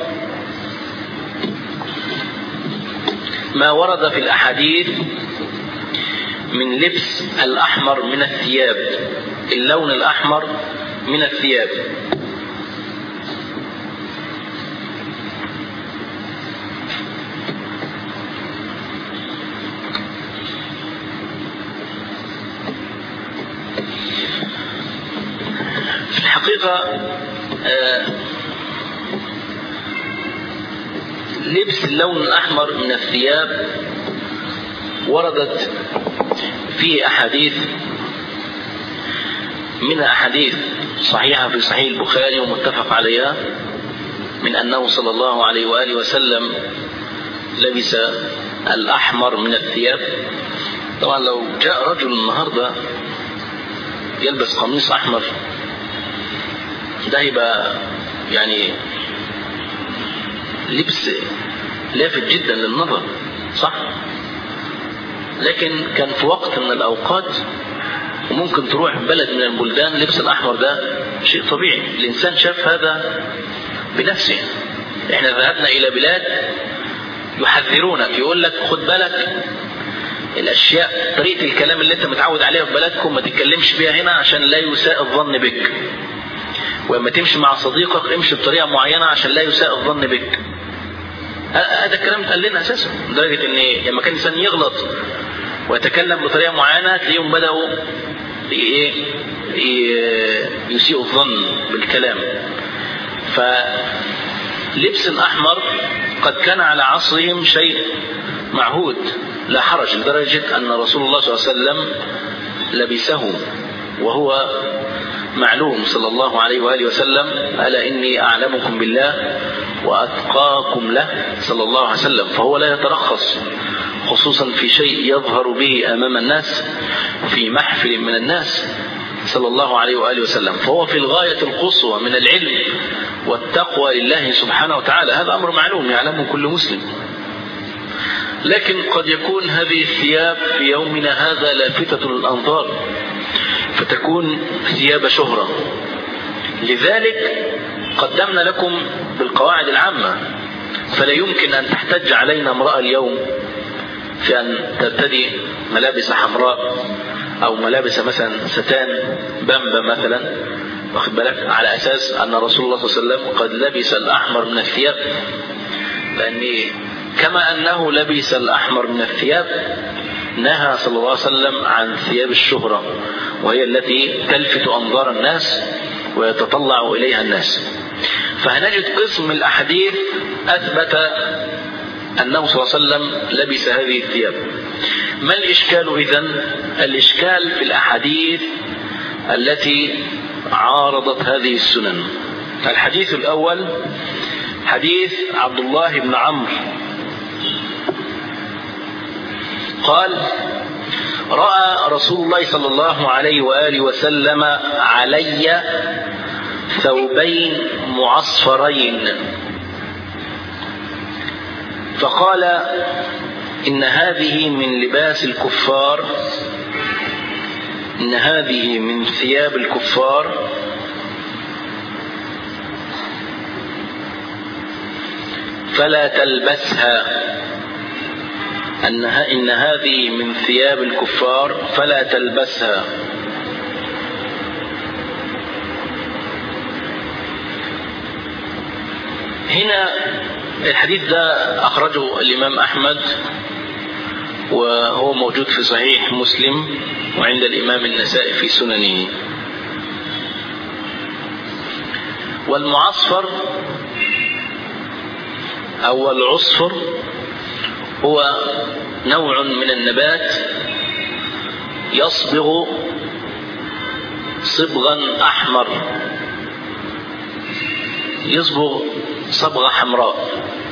ما ورد في الأحاديث من لبس الأحمر من الثياب، اللون الأحمر من الثياب. في الحقيقة لبس اللون الأحمر من الثياب وردت فيه أحاديث، منها أحاديث صحيحة في صحيح البخاري ومتفق عليها، من أنه صلى الله عليه وآله وسلم لبس الأحمر من الثياب. طبعا لو جاء رجل النهاردة يلبس قميص أحمر ده يبقى يعني لبس لافت جدا للنظر، صح؟ لكن كان في وقت من الأوقات وممكن تروح بلد من البلدان لبس الأحمر ده شيء طبيعي، الإنسان شاف هذا بنفسه. احنا ذهبنا إلى بلاد يحذرونك، يقول لك خد بالك الأشياء، طريقة الكلام اللي انت متعود عليها في بلدكم ما تتكلمش بيها هنا عشان لا يساء الظن بك، ولما تمشي مع صديقك امشي بطريقة معينة عشان لا يساء الظن بك. هذا الكلام اتقال لنا أساسا، لدرجة ان لما كان الإنسان يغلط ويتكلم بطريقة معينة تلاقيهم بدأوا يسيء الظن بالكلام. لبس الأحمر قد كان على عصرهم شيء معهود لا حرج، لدرجة أن رسول الله صلى الله عليه وسلم لبسه وهو معلوم صلى الله عليه وآله وسلم: ألا إني أعلمكم بالله وأتقاكم له صلى الله عليه وسلم. فهو لا يترخص خصوصا في شيء يظهر به أمام الناس في محفل من الناس صلى الله عليه وآله وسلم، فهو في الغاية القصوى من العلم والتقوى لله سبحانه وتعالى. هذا أمر معلوم يعلمه كل مسلم. لكن قد يكون هذه الثياب في يومنا هذا لافتة للأنظار، فتكون ثياب شهرة. لذلك قدمنا لكم بالقواعد العامة، فلا يمكن أن تحتج علينا امرأة اليوم في أن ترتدي ملابس حمراء أو ملابس مثلا ستان بامبا مثلا، واخد بالك، على أساس أن رسول الله صلى الله عليه وسلم قد لبس الأحمر من الثياب. لأن كما أنه لبس الأحمر من الثياب، نهى صلى الله عليه وسلم عن ثياب الشهرة، وهي التي تلفت أنظار الناس ويتطلع إليها الناس. فهنجد قسم الأحاديث أثبت أنه صلى الله عليه وسلم لبس هذه الثياب. ما الإشكال إذن؟ الإشكال في الأحاديث التي عارضت هذه السنن. الحديث الأول حديث عبد الله بن عمرو قال: رأى رسول الله صلى الله عليه وآله وسلم علي ثوبين معصفرين، فقال: إن هذه من لباس الكفار، إن هذه من ثياب الكفار، فلا تلبسها. إن هذه من ثياب الكفار فلا تلبسها. هنا الحديث ده أخرجه الإمام أحمد، وهو موجود في صحيح مسلم وعند الإمام النسائي في سننه. والمعصفر أو العصفر هو نوع من النبات يصبغ صبغا أحمر، يصبغ صبغة حمراء.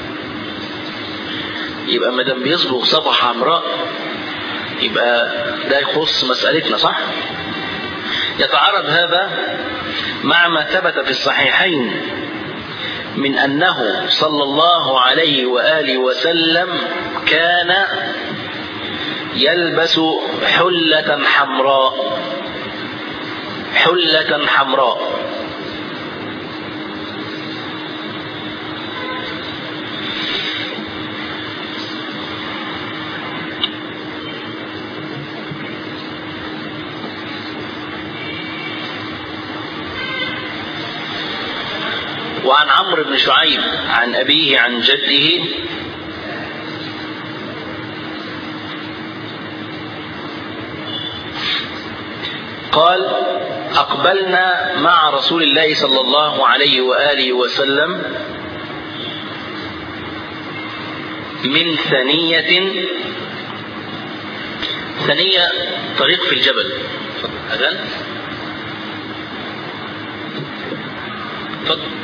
يبقى ما دام بيصبغ صبغة حمراء يبقى ده يخص مسألتنا، صح؟ يتعارض هذا مع ما ثبت في الصحيحين من أنه صلى الله عليه وآله وسلم كان يلبس حلة حمراء، حلة حمراء. وعن عمرو بن شعيب عن أبيه عن جده قال: أقبلنا مع رسول الله صلى الله عليه وآله وسلم من ثنية طريق في الجبل. أذن؟ تفضل.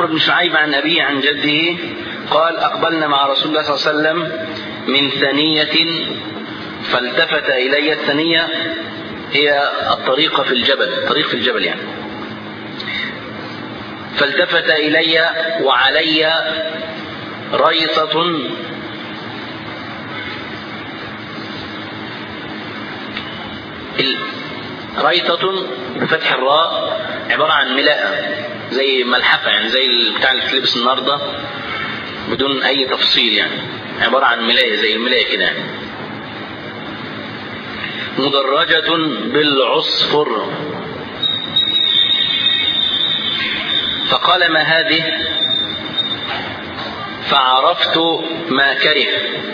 عمرو بن شعيب عن أبيه عن جده قال أقبلنا مع رسول الله صلى الله عليه وسلم من ثنية فالتفت إلي. الثنية هي الطريقة في الجبل، طريق في الجبل يعني. فالتفت إلي وعلي ريطة ريطة بفتح الراء عبارة عن ملاءة زي ملحفة، يعني زي بتاع اللي بتلبس النهارده بدون أي تفصيل، يعني عبارة عن ملاية زي الملاية كده يعني. مدرجة بالعصفر. فقال ما هذه؟ فعرفت ما كره.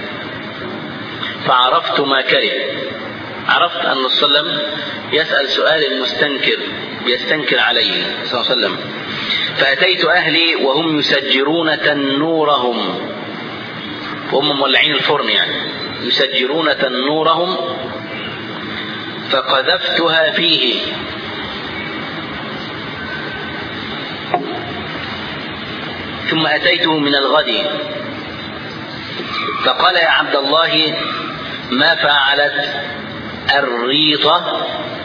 عرفت أن صلى الله عليه وسلم يسأل سؤال المستنكر، يستنكر عليه صلى الله عليه وسلم. فأتيت أهلي وهم يسجرون تنورهم، وهم مولعين الفرن يعني، يسجرون تنورهم، فقذفتها فيه. ثم أتيته من الغد فقال يا عبد الله ما فعلت الريطة؟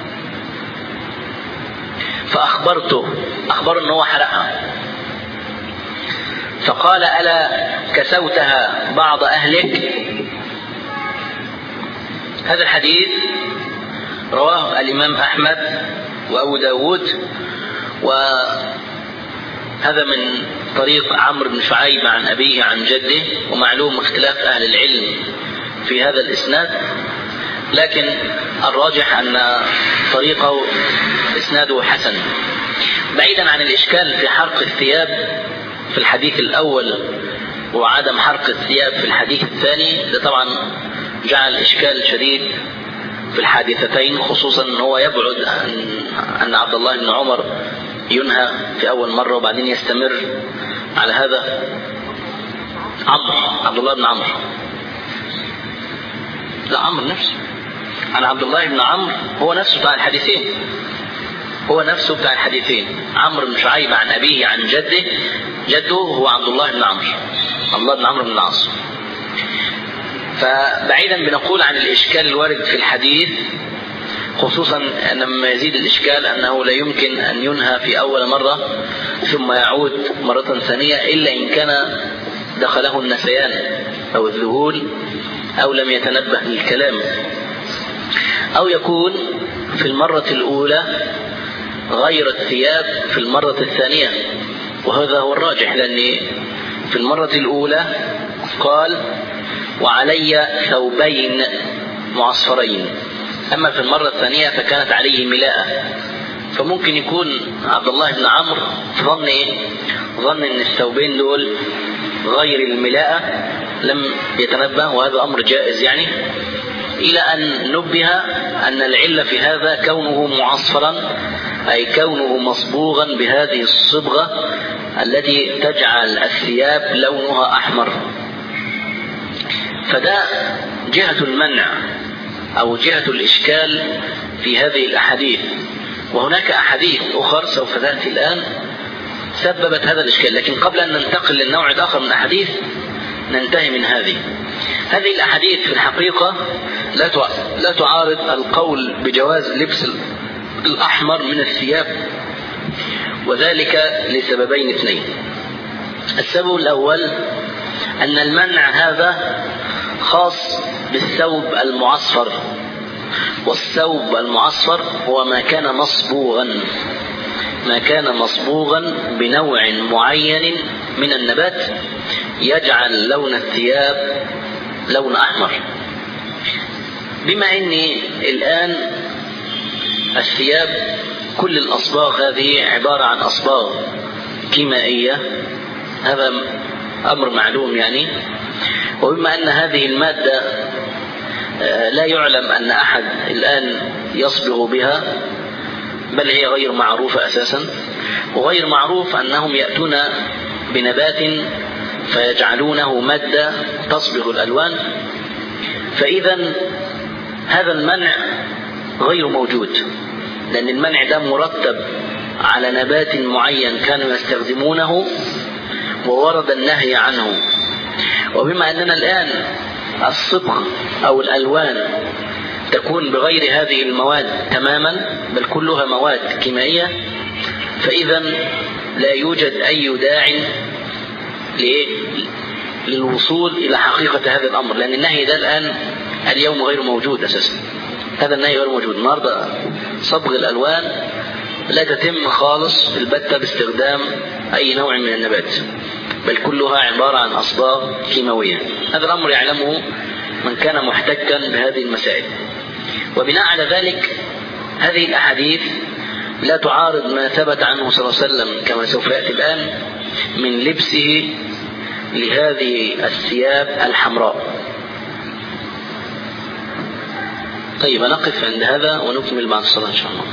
فأخبرته أنه حرقها. فقال ألا كسوتها بعض أهلك؟ هذا الحديث رواه الإمام أحمد وأبو داود، وهذا من طريق عمرو بن شعيب عن أبيه عن جده، ومعلوم اختلاف أهل العلم في هذا الإسناد، لكن الراجح أن طريقه إسناده حسن. بعيدا عن الإشكال في حرق الثياب في الحديث الأول وعدم حرق الثياب في الحديث الثاني، ده طبعا جعل إشكال شديد في الحادثتين، خصوصا أنه هو يبعد أن عبد الله بن عمر ينهى في أول مرة وبعدين يستمر على هذا. عبد الله بن عمرو، لا عمرو نفسه، عن عبد الله بن عمرو هو نفسه بتاع الحديثين، عمرو بن شعيب عن أبيه عن جده هو عبد الله بن عمرو بن العاص. فبعيدا بنقول عن الإشكال الوارد في الحديث، خصوصا أن لما يزيد الإشكال أنه لا يمكن أن ينهى في أول مرة ثم يعود مرة ثانية إلا إن كان دخله النسيان أو الذهول أو لم يتنبه للكلام، أو يكون في المرة الأولى غير الثياب في المرة الثانية، وهذا هو الراجح، لأن في المرة الأولى قال وعلي ثوبين معصفرين، أما في المرة الثانية فكانت عليه ملاءة. فممكن يكون عبد الله بن عمرو ظن أن الثوبين دول غير الملاءة، لم يتنبه، وهذا أمر جائز يعني، إلى أن نبه أن العلة في هذا كونه معصفرا، أي كونه مصبوغا بهذه الصبغة التي تجعل الثياب لونها أحمر. فده جهة المنع أو جهة الإشكال في هذه الأحاديث. وهناك أحاديث أخرى سوف تأتي الآن سببت هذا الإشكال، لكن قبل أن ننتقل للنوع الآخر من الأحاديث ننتهي من هذه الأحاديث. في الحقيقة لا تعارض القول بجواز لبس الأحمر من الثياب، وذلك لسببين اثنين. السبب الأول أن المنع هذا خاص بالثوب المعصفر، والثوب المعصفر هو ما كان مصبوغا بنوع معين من النبات يجعل لون الثياب لون أحمر. بما أن الآن الثياب كل الأصباغ هذه عبارة عن أصباغ كيميائية، هذا أمر معلوم يعني، وبما أن هذه المادة لا يعلم أن أحد الآن يصبغ بها، بل هي غير معروفة أساسا، وغير معروف أنهم يأتون بنبات فيجعلونه مادة تصبغ الألوان، فإذا هذا المنع غير موجود، لأن المنع ده مرتب على نبات معين كانوا يستخدمونه وورد النهي عنه. وبما أننا الآن الصبغ أو الألوان تكون بغير هذه المواد تماما بل كلها مواد كيميائية، فإذا لا يوجد أي داع للوصول إلى حقيقة هذا الأمر، لأن النهي ده الآن اليوم غير موجود أساسا. هذا النهي غير موجود النهاردة. صبغ الألوان لا تتم خالص البتة باستخدام أي نوع من النبات، بل كلها عبارة عن أصباغ كيماوية. هذا الأمر يعلمه من كان محتكا بهذه المسائل. وبناء على ذلك هذه الأحاديث لا تعارض ما ثبت عنه صلى الله عليه وسلم كما سوف يأتي الآن من لبسه لهذه الثياب الحمراء. طيب نقف عند هذا ونكمل بعد الصلاة إن شاء الله.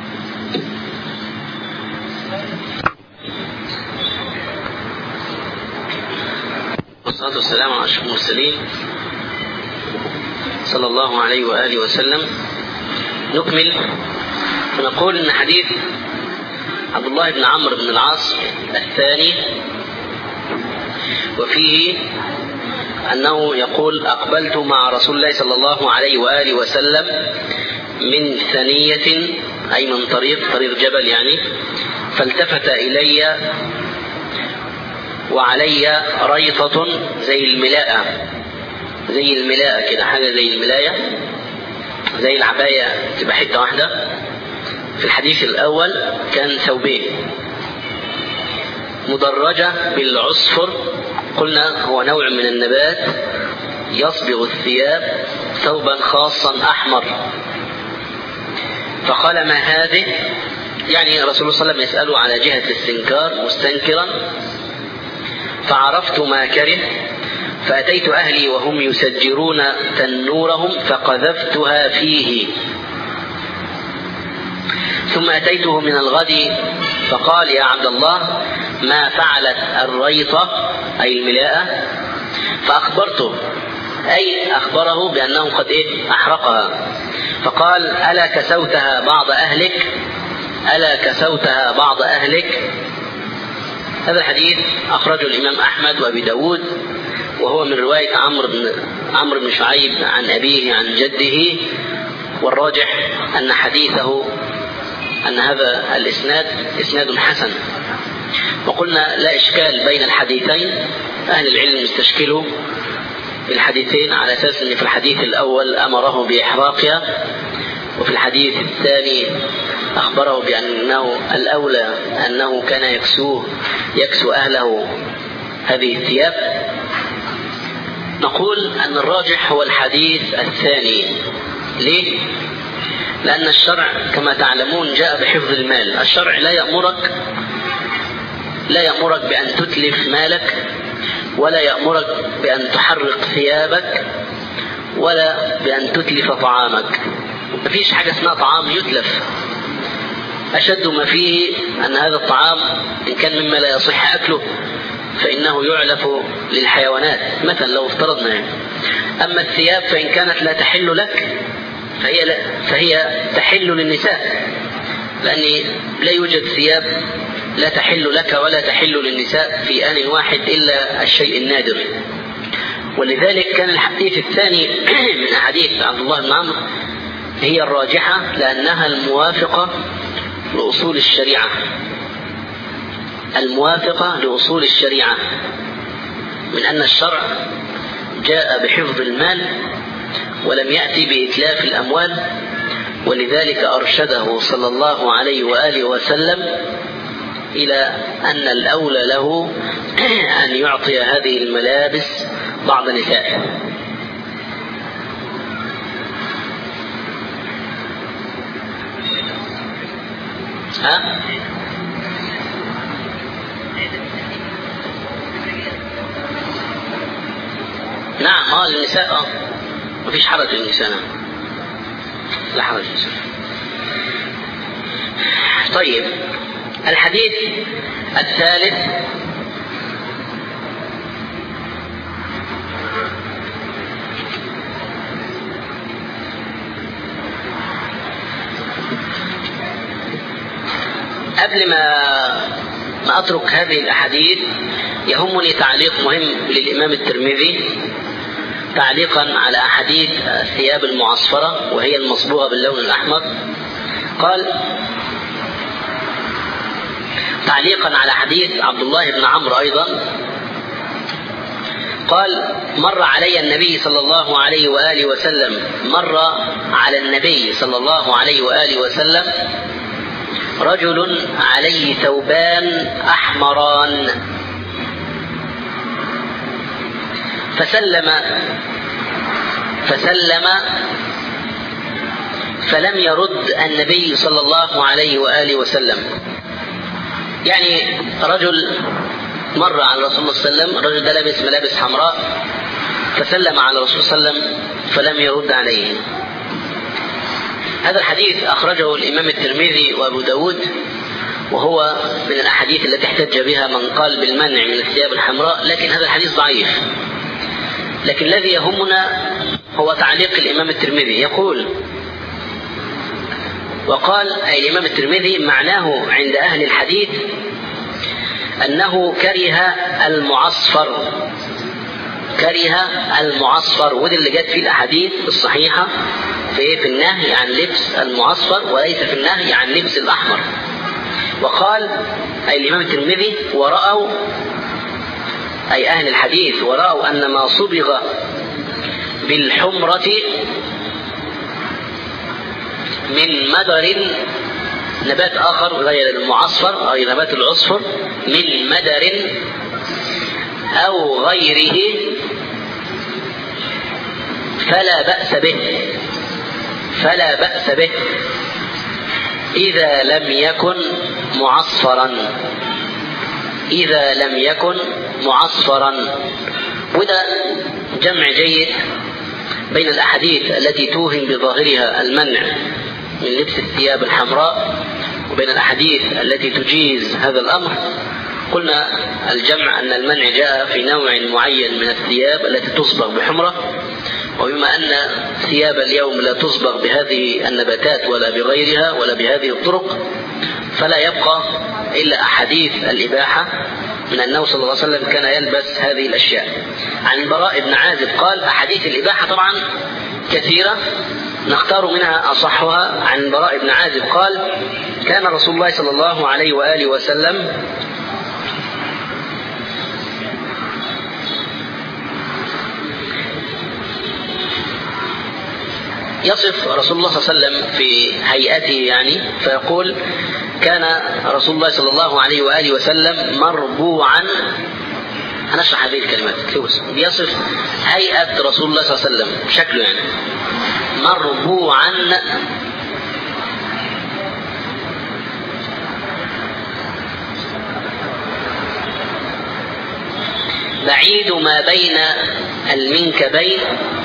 والصلاة والسلام على أشرف المرسلين صلى الله عليه وآله وسلم. نكمل ونقول إن حديث عبد الله بن عمرو بن العاص الثاني وفيه أنه يقول: أقبلت مع رسول الله صلى الله عليه وآله وسلم من ثنية، أي من طريق جبل يعني، فالتفت إلي وعلي ريطة زي الملاءة كده، حاجة زي الملاية، زي العباية تبقى حتة واحدة. في الحديث الأول كان ثوبين مدرجة بالعصفر، قلنا هو نوع من النبات يصبغ الثياب ثوبا خاصا أحمر. فقال: ما هذه؟ يعني رسول الله صلى الله عليه وسلم يسأله على جهة الاستنكار مستنكرا. فعرفت ما كره فأتيت أهلي وهم يسجرون تنورهم فقذفتها فيه، ثم أتيته من الغد فقال: يا عبد الله، ما فعلت الريطة أي الملاءة؟ فأخبرته، أي أخبره بأنه قد أحرقها. فقال: ألا كسوتها بعض أهلك؟ هذا الحديث أخرجه الإمام أحمد وأبي داود، وهو من رواية عمرو بن شعيب عن أبيه عن جده. والراجح أن حديثه أن هذا الإسناد إسناد حسن. وقلنا لا إشكال بين الحديثين، أهل العلم استشكلوا الحديثين على أساس أن في الحديث الأول أمره بإحراقها، وفي الحديث الثاني أخبره بأنه الأولى أنه كان يكسو أهله هذه الثياب. نقول أن الراجح هو الحديث الثاني. ليه؟ لأن الشرع كما تعلمون جاء بحفظ المال. الشرع لا يأمرك بأن تتلف مالك، ولا يأمرك بأن تحرق ثيابك، ولا بأن تتلف طعامك. مفيش حاجة اسمها طعام يتلف. أشد ما فيه أن هذا الطعام إن كان مما لا يصح أكله فإنه يعلف للحيوانات مثلا لو افترضنا. أما الثياب فإن كانت لا تحل لك فهي تحل للنساء، لأن لا يوجد ثياب لا تحل لك ولا تحل للنساء في آن واحد إلا الشيء النادر. ولذلك كان الحديث الثاني من أحاديث عبد الله بن عمرو هي الراجحة، لأنها الموافقة لأصول الشريعة، من أن الشرع جاء بحفظ المال ولم يأتي بإتلاف الأموال. ولذلك أرشده صلى الله عليه وآله وسلم إلى أن الأولى له أن يعطي هذه الملابس بعض نسائه. نعم للنساء مفيش حرج للنساء، لا حرج للنساء. طيب الحديث الثالث قبل ما أترك هذه الأحاديث يهمني تعليق مهم للإمام الترمذي، تعليقا على أحاديث الثياب المعصفرة وهي المصبوغة باللون الأحمر. قال تعليقا على حديث عبد الله بن عمرو أيضا، قال مر علي النبي صلى الله عليه وآله وسلم، مر على النبي صلى الله عليه وآله وسلم رجل عليه ثوبان أحمران فسلم فلم يرد النبي صلى الله عليه وآله وسلم. يعني رجل مر على رسول الله صلى الله عليه وسلم، الرجل ده لابس ملابس حمراء، فسلم على رسول الله صلى الله عليه وسلم فلم يرد عليه. هذا الحديث أخرجه الإمام الترمذي وأبو داود، وهو من الأحاديث التي احتج بها من قال بالمنع من الثياب الحمراء، لكن هذا الحديث ضعيف. لكن الذي يهمنا هو تعليق الإمام الترمذي، يقول وقال أي الإمام الترمذي معناه عند أهل الحديث أنه كره المعصفر، وده اللي جت في الأحاديث الصحيحة في النهي عن لبس المعصفر وليس في النهي عن لبس الأحمر. وقال أي الإمام الترمذي ورأوا أي أهل الحديث ورأوا أن ما صبغ بالحمرة من مدر، نبات آخر غير المعصفر أي نبات العصفر، من مدر أو غيره فلا بأس به إذا لم يكن معصفرا. وده جمع جيد بين الأحاديث التي توهم بظاهرها المنع من لبس الثياب الحمراء وبين الأحاديث التي تجيز هذا الأمر. قلنا الجمع أن المنع جاء في نوع معين من الثياب التي تصبغ بحمرة، وبما أن ثياب اليوم لا تصبغ بهذه النباتات ولا بغيرها ولا بهذه الطرق، فلا يبقى إلا أحاديث الإباحة من أنه صلى الله عليه وسلم كان يلبس هذه الأشياء. عن البراء بن عازب قال أحاديث الإباحة طبعا كثيرة، نختار منها أصحها. عن البراء بن عازب قال كان رسول الله صلى الله عليه وآله وسلم يصف رسول الله صلى الله عليه وسلم في هيئته، يعني فيقول كان رسول الله صلى الله عليه وآله وسلم مربوعا. هنشرح هذه الكلمات. بيصف هيئة رسول الله صلى الله عليه وسلم، شكله يعني مربوعا بعيد ما بين المنكبين،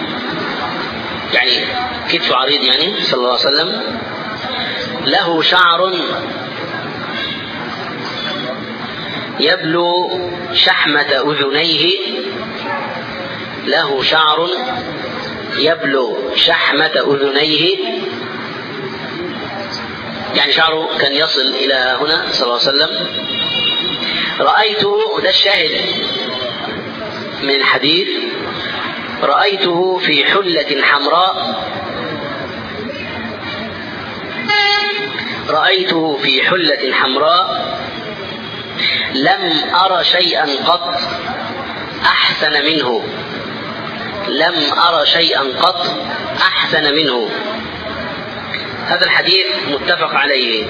يعني كتف عريض يعني صلى الله عليه وسلم، له شعر يبلو شحمة أذنيه، له شعر يبلو شحمة أذنيه، يعني شعره كان يصل إلى هنا صلى الله عليه وسلم. رأيته، ده الشاهد من الحديث، رأيته في حلة حمراء، رأيته في حلة حمراء لم أرى شيئا قط أحسن منه، لم أرى شيئا قط أحسن منه. هذا الحديث متفق عليه.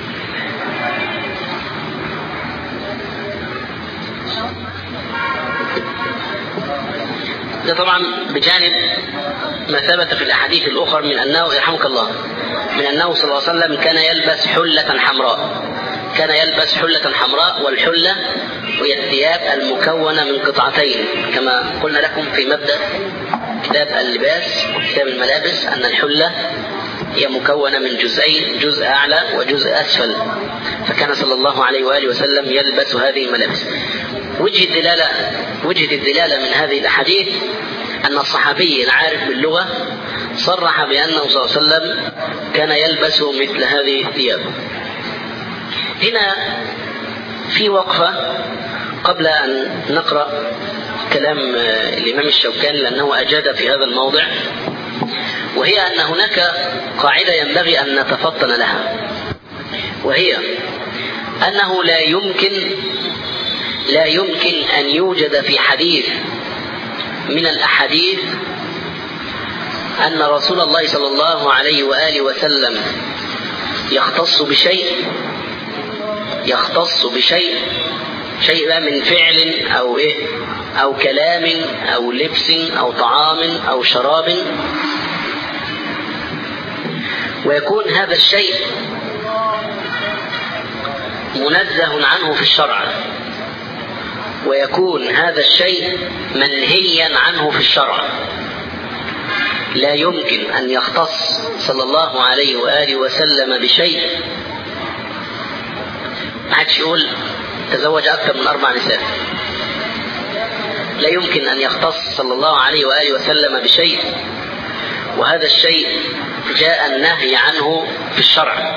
ده طبعا بجانب ما ثبت في الأحاديث الأخرى من أنه يرحمك الله، من أنه صلى الله عليه وسلم كان يلبس حلة حمراء، كان يلبس حلة حمراء، والحلة وهي الثياب المكونة من قطعتين، كما قلنا لكم في مبدأ كتاب اللباس وكتاب الملابس أن الحلة هي مكونة من جزئين، جزء أعلى وجزء أسفل، فكان صلى الله عليه وآله وسلم يلبس هذه الملابس. وجهة الدلالة من هذه الأحاديث أن الصحابي العارف باللغة صرح بأنه صلى الله عليه وسلم كان يلبس مثل هذه الثياب. هنا في وقفة قبل أن نقرأ كلام الإمام الشوكاني لأنه أجاد في هذا الموضع، وهي أن هناك قاعدة ينبغي أن نتفطن لها، وهي أنه لا يمكن أن يوجد في حديث من الأحاديث أن رسول الله صلى الله عليه وآله وسلم يختص بشيء شيء من فعل أو كلام أو لبس أو طعام أو شراب، ويكون هذا الشيء منزه عنه في الشرع، ويكون هذا الشيء منهيا عنه في الشرع. لا يمكن أن يختص صلى الله عليه وآله وسلم بشيء. ما حدش يقول تزوج أكثر من 4 نساء. لا يمكن أن يختص صلى الله عليه وآله وسلم بشيء وهذا الشيء جاء النهي عنه في الشرع،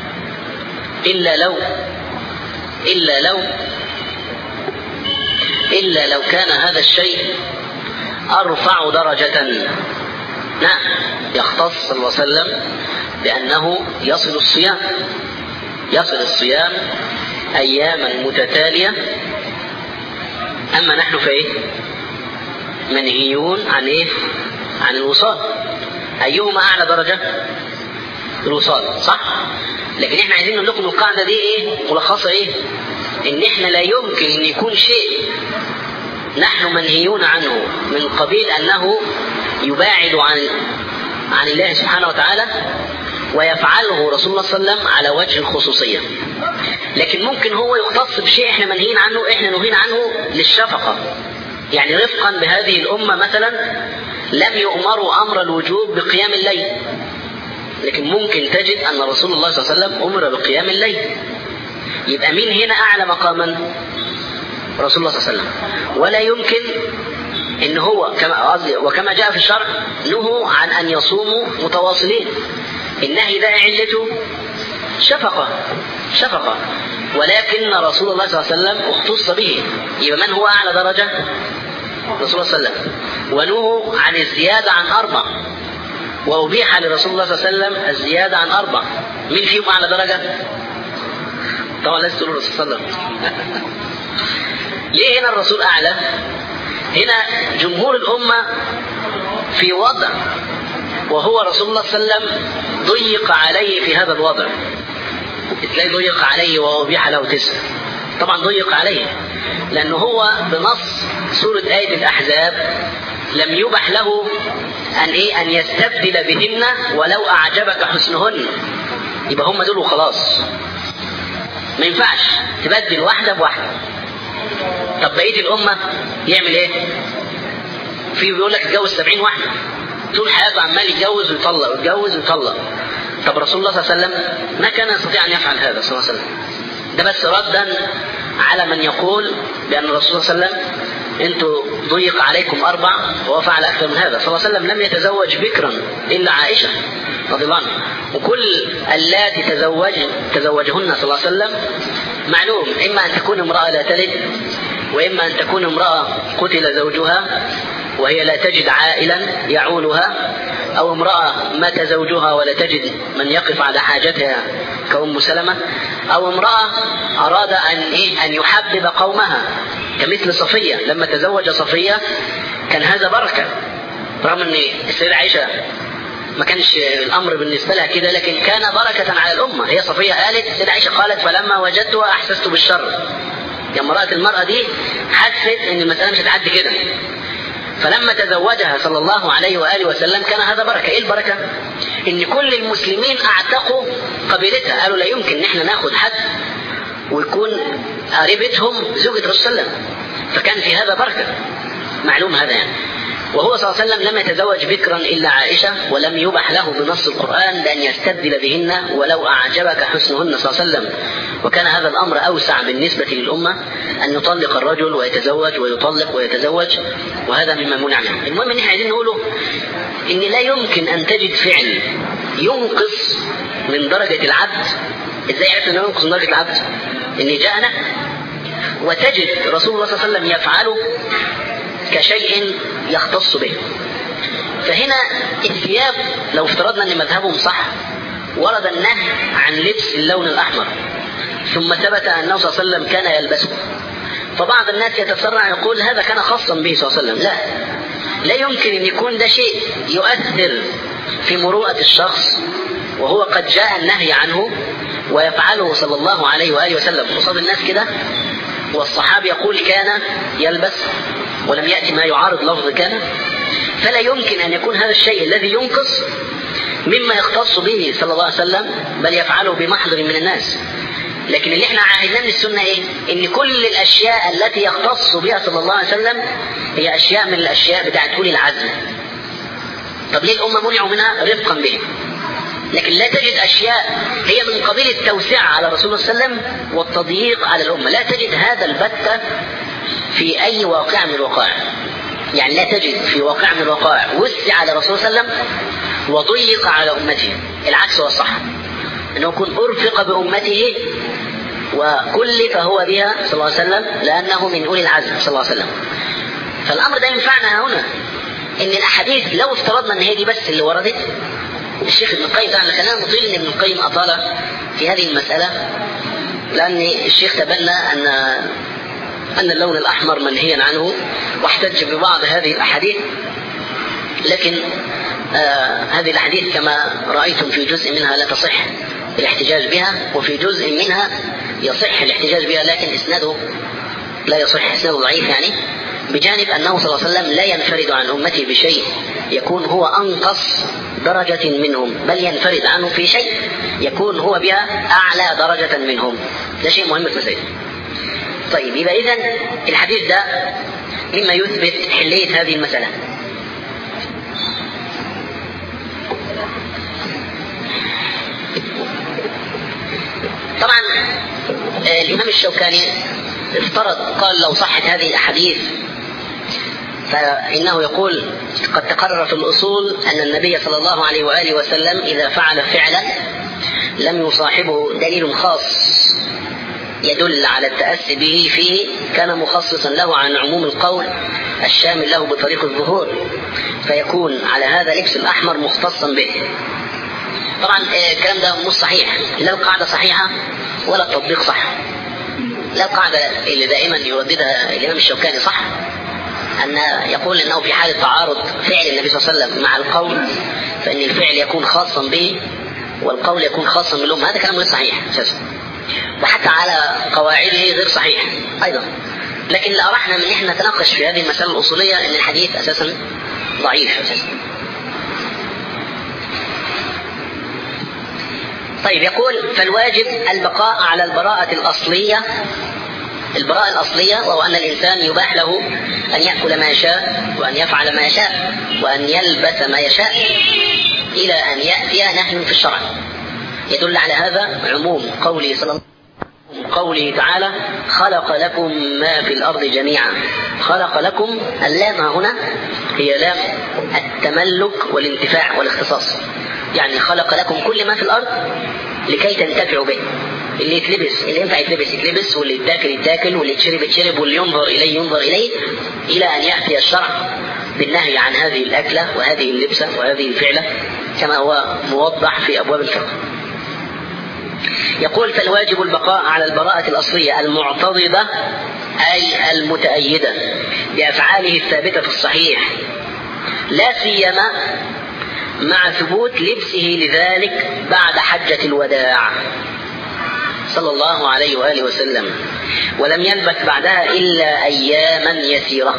إلا لو كان هذا الشيء أرفع درجة. نعم، يختص صلى الله عليه وسلم بأنه يصل الصيام أياما متتالية، أما نحن فإيه؟ منهيون عن الوصال. أيهما أعلى درجة؟ الوصال، صح؟ لكن إحنا عايزين نقول لكم القاعدة دي ملخصة إن إحنا لا يمكن أن يكون شيء نحن منهيون عنه من قبيل أنه يباعد عن الله سبحانه وتعالى ويفعله رسول الله صلى الله عليه وسلم على وجه الخصوصية. لكن ممكن هو يختص بشيء احنا منهين عنه، احنا نهين عنه للشفقة، يعني رفقا بهذه الأمة مثلا لم يؤمروا أمر الوجوب بقيام الليل، لكن ممكن تجد أن رسول الله صلى الله عليه وسلم أمر بقيام الليل. يبقى مين هنا أعلى مقاما؟ رسول الله صلى الله عليه وسلم. ولا يمكن إن هو وكما جاء في الشرع نهوا عن أن يصوموا متواصلين. النهي ده علته شفقة، ولكن رسول الله صلى الله عليه وسلم اختص به. يبقى من هو أعلى درجة؟ رسول الله صلى الله عليه وسلم. ونهوا عن الزيادة عن 4، وأبيح لرسول الله صلى الله عليه وسلم الزيادة عن 4. مين فيهم أعلى درجة؟ طبعا لازم تقول الرسول صلى الله عليه وسلم. ليه هنا الرسول أعلى؟ هنا جمهور الأمة في وضع، وهو رسول الله صلى الله عليه وسلم ضيق عليه في هذا الوضع. تلاقي ضيق عليه وأبيح له 9. طبعا ضيق عليه لأنه هو بنص سورة آية الأحزاب لم يبح له أن يستبدل بهن ولو أعجبك حسنهن. يبقى هم دول وخلاص، ما ينفعش تبدل واحدة بواحدة. طب بقية الأمة يعمل ايه؟ في بيقول لك اتجوز 70 واحدة طول حياته، عمال يتجوز ويطلق. طب رسول الله صلى الله عليه وسلم ما كان يستطيع أن يفعل هذا صلى الله عليه وسلم. ده بس ردا على من يقول بأن الرسول صلى الله عليه وسلم انتوا ضيق عليكم 4 وهو فعل أكثر من هذا. صلى الله عليه وسلم لم يتزوج بكرا إلا عائشة رضي الله عنها، وكل اللاتي تزوجهن صلى الله عليه وسلم معلوم إما أن تكون امرأة لا تلد، وإما أن تكون امرأة قتل زوجها وهي لا تجد عائلا يعولها، أو امرأة مات زوجها ولا تجد من يقف على حاجتها كأم سلمة، أو امرأة أراد أن يحبب قومها كمثل صفية. لما تزوج صفية كان هذا بركة، رغم أن السيدة عائشة ما كانش الأمر بالنسبة لها كده، لكن كان بركة على الأمة. هي صفية قالت، السيدة عائشة قالت فلما وجدتها أحسست بالشر. لما رأت المرأة دي حست أن المسألة مش هتعدي كده، فلما تزوجها صلى الله عليه وآله وسلم كان هذا بركة. إيه البركة؟ إن كل المسلمين أعتقوا قبيلتها، قالوا لا يمكن إن احنا ناخد حد ويكون قريبتهم زوجة رسول الله، فكان في هذا بركة، معلوم هذا يعني. وهو صلى الله عليه وسلم لم يتزوج بكرا إلا عائشة، ولم يبح له بنص القرآن بأن يستبدل بهن ولو أعجبك حسنهن صلى الله عليه وسلم. وكان هذا الأمر أوسع بالنسبة للأمة، أن يطلق الرجل ويتزوج ويطلق ويتزوج، وهذا مما منع منه. المهم إن احنا عايزين نقوله إن لا يمكن أن تجد فعل ينقص من درجة العبد ازاي عرفت انه ينقص من درجة العبد؟ ان جاء نهي، وتجد رسول الله صلى الله عليه وسلم يفعله كشيء يختص به. فهنا الثياب لو افترضنا ان مذهبهم صح، ورد النهي عن لبس اللون الأحمر ثم ثبت أنه صلى الله عليه وسلم كان يلبسه، فبعض الناس يتسرع يقول هذا كان خاصا به صلى الله عليه وسلم. لا يمكن أن يكون ده شيء يؤثر في مروءة الشخص وهو قد جاء النهي عنه ويفعله صلى الله عليه وآله وسلم قصاد الناس كده، والصحابي يقول كان يلبس ولم يأتي ما يعارض لفظ كان. فلا يمكن أن يكون هذا الشيء الذي ينقص مما يختص به صلى الله عليه وسلم، بل يفعله بمحضر من الناس. لكن اللي احنا عاهدناه من السنة ايه؟ ان كل الاشياء التي يختص بها صلى الله عليه وسلم هي اشياء من الاشياء بتاعت أولي العزم. طب ليه الامة منعوا منها؟ رفقا به. لكن لا تجد اشياء هي من قبيل التوسعة على رسول الله صلى الله عليه وسلم والتضييق على الامة، لا تجد هذا البتة في اي واقع من الوقائع. يعني لا تجد في واقع من الوقائع وسع على رسول الله صلى الله عليه وسلم وضيق على أمته. العكس هو الصح، أنه يكون أرفق بأمته وكلف هو بها صلى الله عليه وسلم لأنه من أولي العزم صلى الله عليه وسلم. فالأمر ده ينفعنا هنا إن الأحاديث لو افترضنا أن هي دي بس اللي وردت. الشيخ ابن القيم طبعا كلام مطيل إن ابن القيم أطال في هذه المسألة، لأن الشيخ تبنى أن اللون الأحمر منهيا عنه واحتج ببعض هذه الأحاديث. لكن هذه الأحاديث كما رأيتم في جزء منها لا تصح الاحتجاج بها، وفي جزء منها يصح الاحتجاج بها لكن إسناده لا يصح، إسناده ضعيف يعني، بجانب أنه صلى الله عليه وسلم لا ينفرد عن أمته بشيء يكون هو أنقص درجة منهم، بل ينفرد عنه في شيء يكون هو بها أعلى درجة منهم. ده شيء مهم في المسائل. طيب يبقى إذن الحديث ده مما يثبت حلية هذه المسألة. طبعا الإمام الشوكاني افترض قال لو صحت هذه الأحاديث فإنه يقول قد تقرر في الأصول أن النبي صلى الله عليه وآله وسلم إذا فعل فعلا لم يصاحبه دليل خاص يدل على التأسي به فيه كان مخصصا له عن عموم القول الشامل له بطريق الظهور، فيكون على هذا لبس الأحمر مختصا به. طبعا الكلام ده مش صحيح، لا القاعدة صحيحة ولا التطبيق صح. لا القاعدة اللي دائما يرددها الإمام الشوكاني صح، أن يقول أنه في حالة تعارض فعل النبي صلى الله عليه وسلم مع القول فإن الفعل يكون خاصا به والقول يكون خاصا بالأمة. هذا كلام غير صحيح أساسا، وحتى على قواعده غير صحيح أيضا. لكن لا أرحنا من إحنا نتناقش في هذه المسألة الأصولية أن الحديث أساسا ضعيف أساسا. طيب يقول فالواجب البقاء على البراءة الأصلية. البراءة الأصلية وهو أن الإنسان يباح له أن يأكل ما يشاء وأن يفعل ما يشاء وأن يلبس ما يشاء إلى أن يأتي نهي في الشرع يدل على هذا عموم قوله صلى الله عليه وسلم، قوله تعالى خلق لكم ما في الأرض جميعا. خلق لكم، اللام هنا هي لام التملك والانتفاع والاختصاص، يعني خلق لكم كل ما في الأرض لكي تنتفعوا به. اللي يتلبس، اللي ينفع يتلبس، واللي يتاكل يتاكل، واللي يتشرب، واللي ينظر إليه إلى أن يأتي الشرع بالنهي عن هذه الأكلة وهذه اللبسة وهذه الفعلة كما هو موضح في أبواب الفقه. يقول فالواجب البقاء على البراءة الأصلية المعتضدة أي المتأيدة بأفعاله الثابتة في الصحيح، لا سيما مع ثبوت لبسه لذلك بعد حجة الوداع صلى الله عليه وآله وسلم، ولم يلبث بعدها إلا أياما يسيرة.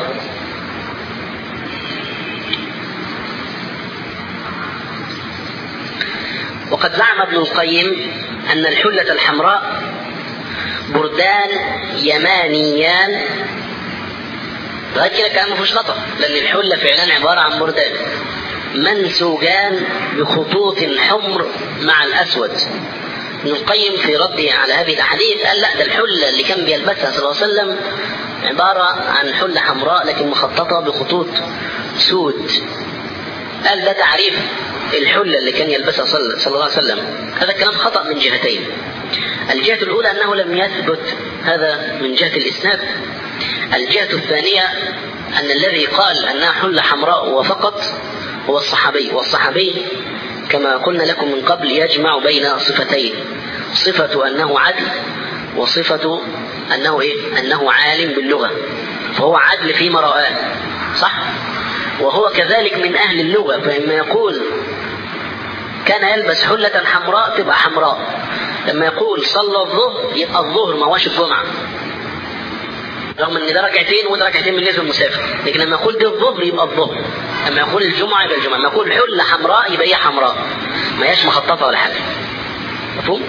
وقد زعم ابن القيم أن الحلة الحمراء بردان يمانيان. غير كده كلام مفيش خطأ، لأن الحلة فعلا عبارة عن بردان منسوجان بخطوط حمر مع الأسود. ابن القيم في رده على هذه الأحاديث قال لا، ده الحلة اللي كان بيلبسها صلى الله عليه وسلم عبارة عن حلة حمراء لكن مخططة بخطوط سود. قال ده تعريف الحلة اللي كان يلبسها صلى الله عليه وسلم. هذا الكلام خطأ من جهتين. الجهة الأولى أنه لم يثبت هذا من جهة الإسناد. الجهة الثانية أن الذي قال أنها حلة حمراء وفقط هو الصحابي، والصحابي كما قلنا لكم من قبل يجمع بين صفتين، صفة أنه عدل وصفة أنه عالم باللغة، فهو عدل فيما رآه صح، وهو كذلك من أهل اللغة، فإما يقول كان يلبس حلة حمراء تبقى حمراء، لما يقول صلى الظهر يبقى الظهر ما هوش الجمعة، رغم ان ده ركعتين وده ركعتين بالنسبة للمسافر، لكن لما يقول ده الظهر يبقى الظهر، لما يقول الجمعة يبقى الجمعة، لما يقول حلة حمراء يبقى هي حمراء، ما هياش مخططة ولا حاجة. مفهوم؟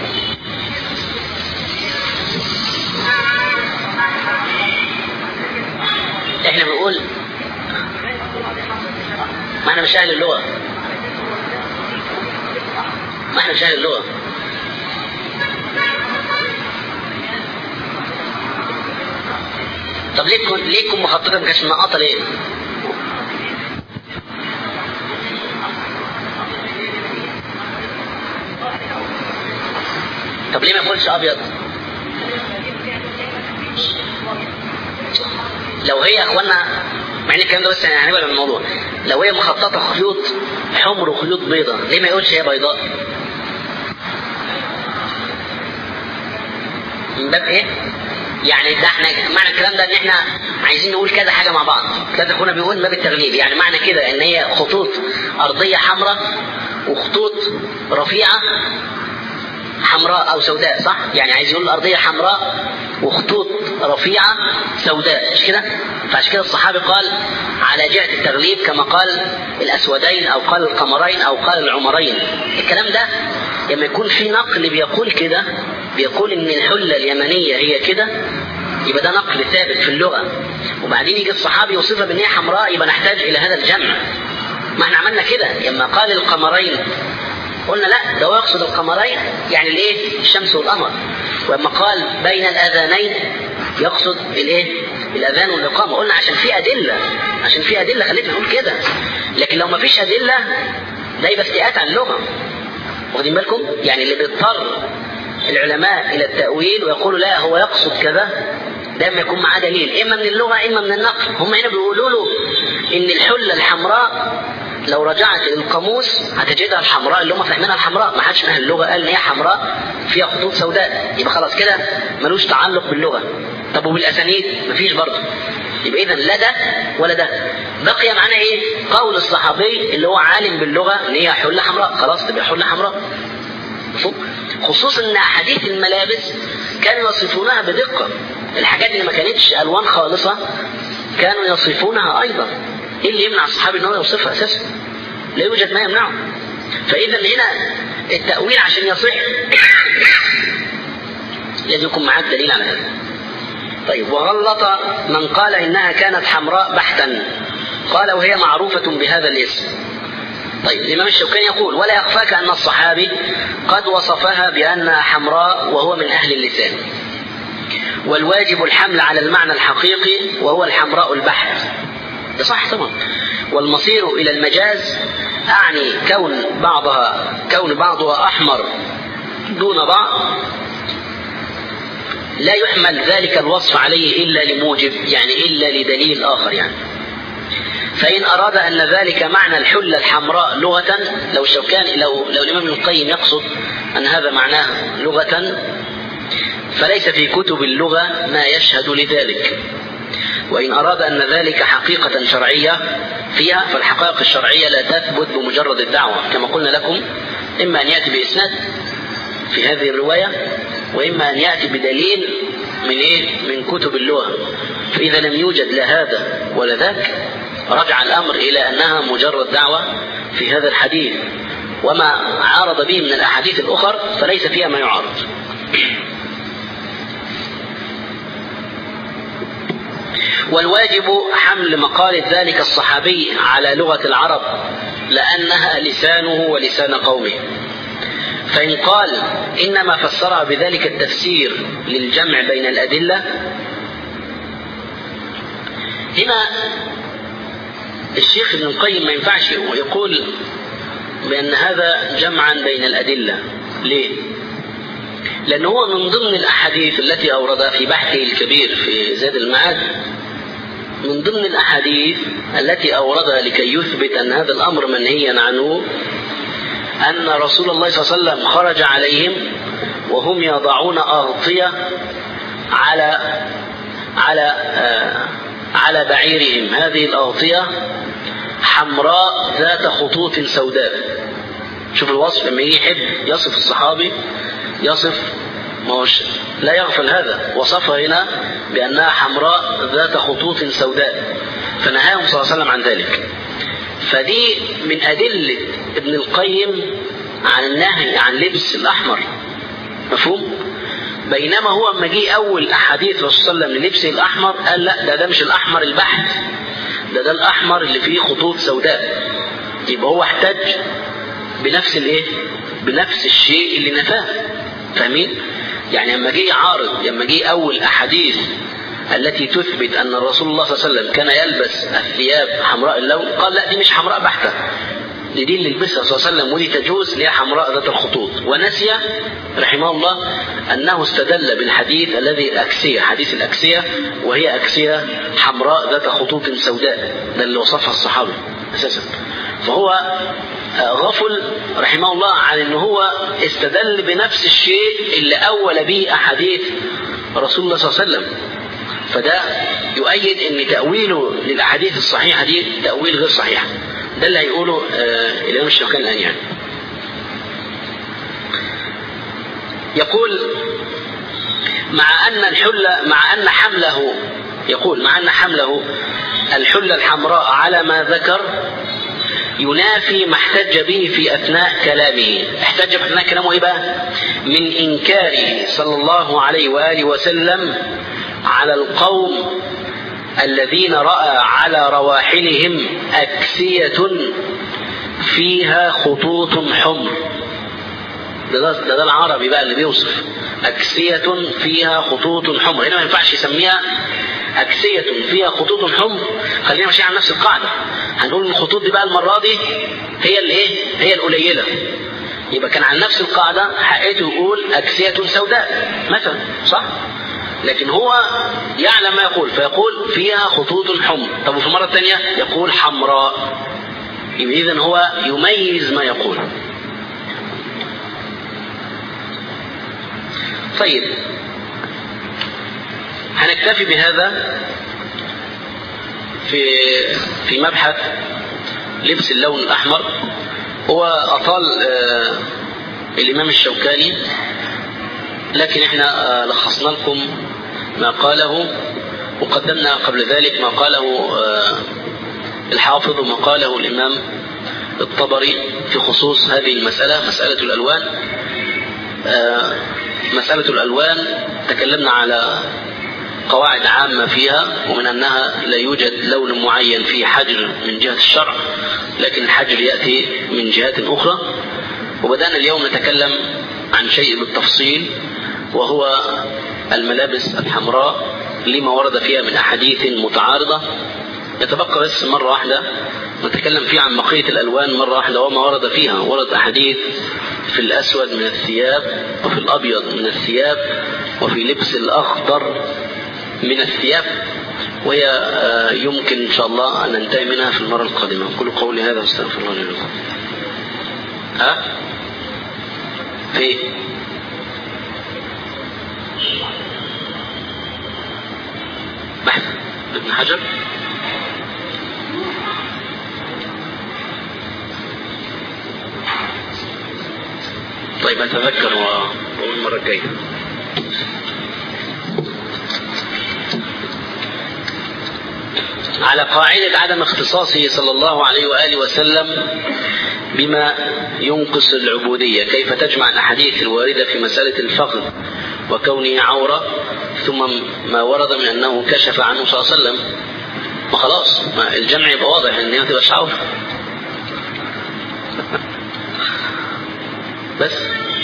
احنا بنقول ما احنا مش اهل اللغة، ما احنا مش اهل اللغة. طب ليكم مخططة ما كانش منقطة ليه؟ طب ليه ما يقولش ابيض؟ لو هي اخوانا مع ان الكلام ده بس يعني هنبقى من الموضوع، لو هي مخططة خيوط حمر وخيوط بيضاء ليه ما يقولش هي بيضاء؟ من باب ايه؟ يعني ده احنا معنى الكلام ده ان احنا عايزين نقول كذا حاجة مع بعض، كذا اخونا بيقول ما بالتغليب، يعني معنى كده ان هي خطوط ارضية حمراء وخطوط رفيعة حمراء او سوداء صح؟ يعني عايز يقول الارضية حمراء وخطوط رفيعة سوداء مش كده؟ فعشان كده الصحابي قال على جهة التغليب كما قال الاسودين او قال القمرين او قال العمرين. الكلام ده لما يكون في نقل بيقول كده، بيقول ان الحلة اليمنية هي كده، يبقى ده نقل ثابت في اللغة، وبعدين يجي الصحابي يوصفها بان هي حمراء، يبقى نحتاج الى هذا الجمع. ما احنا عملنا كده لما قال القمرين قلنا لا ده هو يقصد القمرين يعني الايه؟ الشمس والقمر، ولما قال بين الاذانين يقصد الايه؟ الاذان والاقامه، قلنا عشان في ادله خليتنا نقول كده، لكن لو ما فيش ادله ده يبقى افتئات عن اللغه. واخدين بالكم؟ يعني اللي بيضطر العلماء الى التاويل ويقولوا لا هو يقصد كذا ده ما يكون معاه دليل اما من اللغه اما من النقل. هم هنا بيقولوا له ان الحله الحمراء لو رجعت للقاموس هتجدها الحمراء اللي هم فاهمينها الحمراء، ما حدش من اهل اللغه قال ان هي حمراء فيها خطوط سوداء، يبقى خلاص كده ملوش تعلق باللغه. طب وبالاسانيد مفيش برضه، يبقى اذا لا ده ولا ده. بقي معنا ايه؟ قول الصحابي اللي هو عالم باللغه ان هي حله حمراء، خلاص تبقى حله حمراء. خصوصا ان احاديث الملابس كانوا يصفونها بدقه، الحاجات اللي ما كانتش الوان خالصه كانوا يصفونها ايضا. ايه اللي يمنع الصحابي ان هو يوصفها اساسا؟ لا يوجد ما يمنعه. فاذا هنا التاويل عشان يصح لازم يكون معاك دليل على هذا. طيب وغلط من قال انها كانت حمراء بحتا، قال وهي معروفه بهذا الاسم. طيب الامام الشوكاني يقول ولا يخفاك ان الصحابي قد وصفها بانها حمراء وهو من اهل اللسان، والواجب الحمل على المعنى الحقيقي وهو الحمراء البحت، ده صح طبعا. والمصير إلى المجاز أعني كون بعضها أحمر دون بعض، لا يحمل ذلك الوصف عليه إلا لموجب، يعني إلا لدليل آخر يعني. فإن أراد أن ذلك معنى الحلة الحمراء لغة، لو الإمام ابن القيم يقصد أن هذا معناه لغة فليس في كتب اللغة ما يشهد لذلك. وإن أراد أن ذلك حقيقة شرعية فيها، فالحقائق الشرعية لا تثبت بمجرد الدعوة كما قلنا لكم، إما أن يأتي بإسناد في هذه الرواية، وإما أن يأتي بدليل من كتب اللغة. فإذا لم يوجد لا هذا ولا ذاك رجع الأمر إلى أنها مجرد دعوة في هذا الحديث، وما عارض به من الأحاديث الأخر فليس فيها ما يعارض. والواجب حمل مقالة ذلك الصحابي على لغة العرب لأنها لسانه ولسان قومه. فإن قال إنما فسرها بذلك التفسير للجمع بين الأدلة، هنا الشيخ ابن القيم ما ينفعش يقول بأن هذا جمعا بين الأدلة. ليه؟ لأنه هو من ضمن الأحاديث التي أوردها في بحثه الكبير في زاد المعاد، من ضمن الأحاديث التي أوردها لكي يثبت أن هذا الأمر منهيا عنه أن رسول الله صلى الله عليه وسلم خرج عليهم وهم يضعون أغطية على بعيرهم. هذه الأغطية حمراء ذات خطوط سوداء. شوف الوصف لما يحب يصف الصحابي يصف لا يغفل هذا، وصفها هنا بأنها حمراء ذات خطوط سوداء، فنهاهم صلى الله عليه وسلم عن ذلك. فدي من أدلة ابن القيم عن النهي عن لبس الأحمر، مفهوم؟ بينما هو لما جه أول أحاديث رسول الله صلى الله عليه وسلم للبس الأحمر قال لا، ده مش الأحمر البحت، ده الأحمر اللي فيه خطوط سوداء. يبقى هو احتج بنفس الشيء اللي نفاه. فاهمين؟ يعني لما جه عارض، لما جه أول أحاديث التي تثبت أن الرسول الله صلى الله عليه وسلم كان يلبس الثياب حمراء اللون، قال لا، دي مش حمراء بحتة، دي اللي لبسها صلى الله عليه وسلم ودي تجوز، لها حمراء ذات الخطوط. ونسي رحمه الله أنه استدل بالحديث الذي الأكسية، حديث الأكسية، وهي أكسية حمراء ذات خطوط سوداء، ده اللي وصفها الصحابة أساسا. فهو غفل رحمه الله عن أنه هو استدل بنفس الشيء اللي أول به أحاديث رسول الله صلى الله عليه وسلم. فده يؤيد أن تأويله للأحاديث الصحيحة دي تأويل غير صحيح. ده اللي هيقوله الإمام الشوكاني الآن. يعني يقول مع أن حمله الحلة الحمراء على ما ذكر ينافي ما احتج به في أثناء كلامه. احتج في أثناء كلامه إيه بقى؟ من إنكاره صلى الله عليه وآله وسلم على القوم الذين رأى على رواحلهم أكسية فيها خطوط حمر. ده العربي بقى اللي بيوصف أكسية فيها خطوط حمر. هنا ما ينفعش يسميها أكسية فيها خطوط حمر، خلينا ماشيين على نفس القاعدة. هنقول الخطوط دي بقى المرة دي هي القليلة، يبقى كان على نفس القاعدة حقيته يقول أكسية سوداء مثلا، صح؟ لكن هو يعلم ما يقول فيقول فيها خطوط حمر. طب وفي المرة الثانية يقول حمراء، إذن هو يميز ما يقول. طيب هنكتفي بهذا في مبحث لبس اللون الأحمر. هو أطال الإمام الشوكاني، لكن احنا لخصنا لكم ما قاله، وقدمنا قبل ذلك ما قاله الحافظ وما قاله الإمام الطبري في خصوص هذه المسألة، مسألة الألوان. مسألة الألوان تكلمنا على قواعد عامة فيها، ومن أنها لا يوجد لون معين فيه حجر من جهة الشرع، لكن الحجر يأتي من جهات أخرى. وبدأنا اليوم نتكلم عن شيء بالتفصيل، وهو الملابس الحمراء لما ورد فيها من أحاديث متعارضة. يتبقى بس مرة واحدة نتكلم فيه عن بقية الألوان مرة واحدة وما ورد فيها. ورد أحاديث في الأسود من الثياب، وفي الأبيض من الثياب، وفي لبس الأخضر من الثياب، وهي يمكن إن شاء الله أن ننتهي منها في المرة القادمة. كل قولي هذا واستغفر الله لي ولكم. في بحث ابن حجر. طيب أتذكر وأقول المرة الجاية. على قاعدة عدم اختصاصه صلى الله عليه وآله وسلم بما ينقص العبودية، كيف تجمع الأحاديث الواردة في مسألة الفخذ وكونه عورة ثم ما ورد من أنه كشف عنه صلى الله عليه وسلم؟ وخلاص الجمع يبقى واضح أن هي تبقى عورة. بس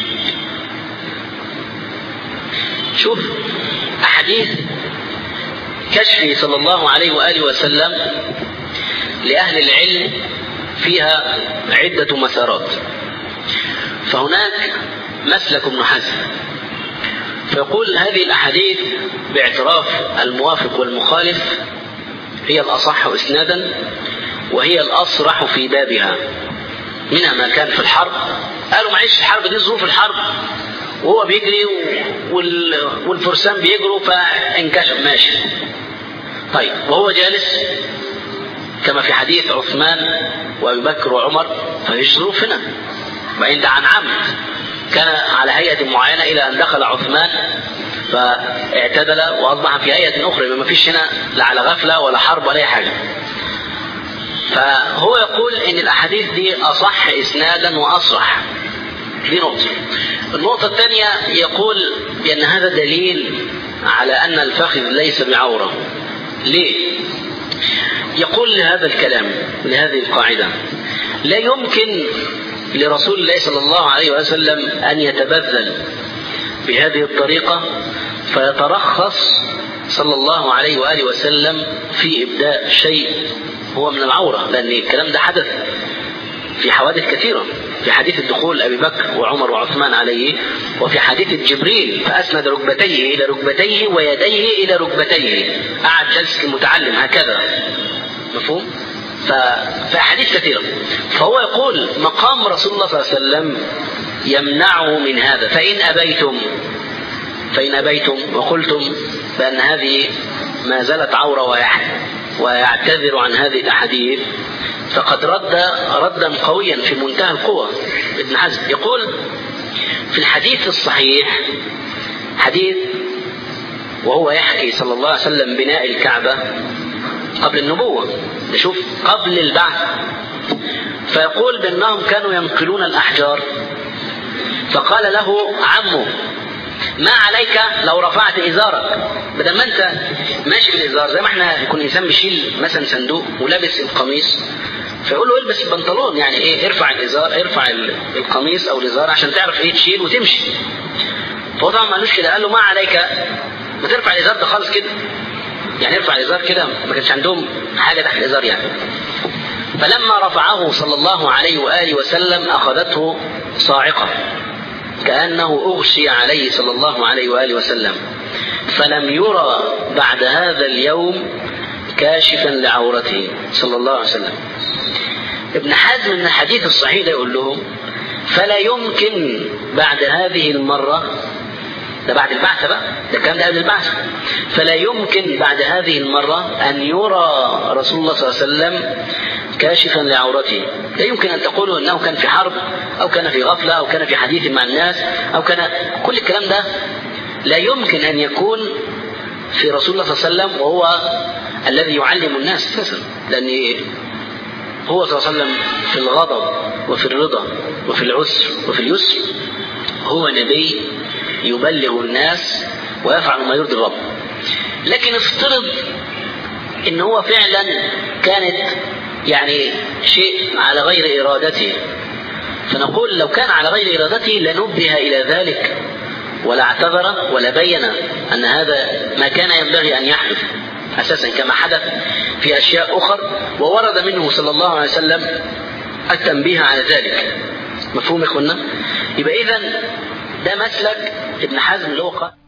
شوف أحاديث كشفه صلى الله عليه وآله وسلم لأهل العلم فيها عدة مسارات. فهناك مسلك ابن حزم فيقول هذه الأحاديث باعتراف الموافق والمخالف هي الأصح إسنادا وهي الأصرح في بابها. منها ما كان في الحرب، قالوا معيش الحرب دي ظروف الحرب وهو بيجري والفرسان بيجروا فانكشف ماشي. طيب وهو جالس كما في حديث عثمان وابي بكر وعمر فمفيش ظروف هنا. بعدين ده عن عمد، كان على هيئة معينة إلى أن دخل عثمان فاعتدل وأصبح في هيئة أخرى، ما فيش هنا لا على غفلة ولا حرب ولا أي حاجة. فهو يقول إن الأحاديث دي أصح إسنادا وأصرح. دي نقطة. النقطة الثانية يقول بأن هذا دليل على أن الفخذ ليس بعورة. ليه؟ يقول لهذا الكلام، لهذه القاعدة: لا يمكن لرسول الله صلى الله عليه وسلم أن يتبذل بهذه الطريقة فيترخص صلى الله عليه وآله وسلم في إبداء شيء هو من العورة، لأن الكلام ده حدث في حوادث كثيرة، في حديث الدخول أبي بكر وعمر وعثمان عليه، وفي حديث جبريل فأسند ركبتيه إلى ركبتيه ويديه إلى ركبتيه، قعد جلسة المتعلم هكذا، مفهوم؟ ففي حديث كثيرة. فهو يقول مقام رسول الله صلى الله عليه وسلم يمنعه من هذا. فإن أبيتم وقلتم بأن هذه ما زالت عورة ويعتذر عن هذه الأحاديث فقد ردا قويا في منتهى القوة. ابن حزم يقول في الحديث الصحيح، حديث وهو يحكي صلى الله عليه وسلم بناء الكعبة قبل النبوة، نشوف قبل البعث، فيقول بأنهم كانوا ينقلون الأحجار فقال له عمه: ما عليك لو رفعت إزارك، بدل ما أنت ماشي بالإزار زي ما احنا يكون إنسان بيشيل مثلا صندوق ولابس القميص فيقول له البس البنطلون، يعني ايه، ارفع الإزار، ارفع القميص أو الإزار عشان تعرف ايه تشيل وتمشي. فهو طبعا ما قالوش كده، قال له ما عليك ما ترفع الإزار ده خالص كده، يعني ارفع الإزار كده، ما كانش عندهم حاجة تحت الإزار يعني. فلما رفعه صلى الله عليه وآله وسلم أخذته صاعقة كأنه أغشي عليه صلى الله عليه وآله وسلم، فلم يرى بعد هذا اليوم كاشفا لعورته صلى الله عليه وسلم. ابن حزم من الحديث الصحيح ده يقول لهم: فلا يمكن بعد هذه المرة، ده بعد البعث بقى، ده كان ده قبل البعث، فلا يمكن بعد هذه المرة أن يرى رسول الله صلى الله عليه وسلم كاشفا لعورته. لا يمكن أن تقولوا أنه كان في حرب أو كان في غفلة أو كان في حديث مع الناس أو كان كل الكلام ده لا يمكن أن يكون في رسول الله صلى الله عليه وسلم، وهو الذي يعلم الناس أساسا، لأن هو صلى الله عليه وسلم في الغضب وفي الرضا وفي العسر وفي اليسر هو نبي يبلغ الناس ويفعل ما يرضي الرب. لكن افترض ان هو فعلا كانت يعني شيء على غير ارادته، فنقول لو كان على غير ارادته لنبه الى ذلك ولا اعتذر ولا بين ان هذا ما كان ينبغي ان يحدث اساسا، كما حدث في اشياء اخرى وورد منه صلى الله عليه وسلم التنبيه على ذلك. مفهوم يا اخوانا؟ يبقى اذا ده مسلك ابن حزم اللي هو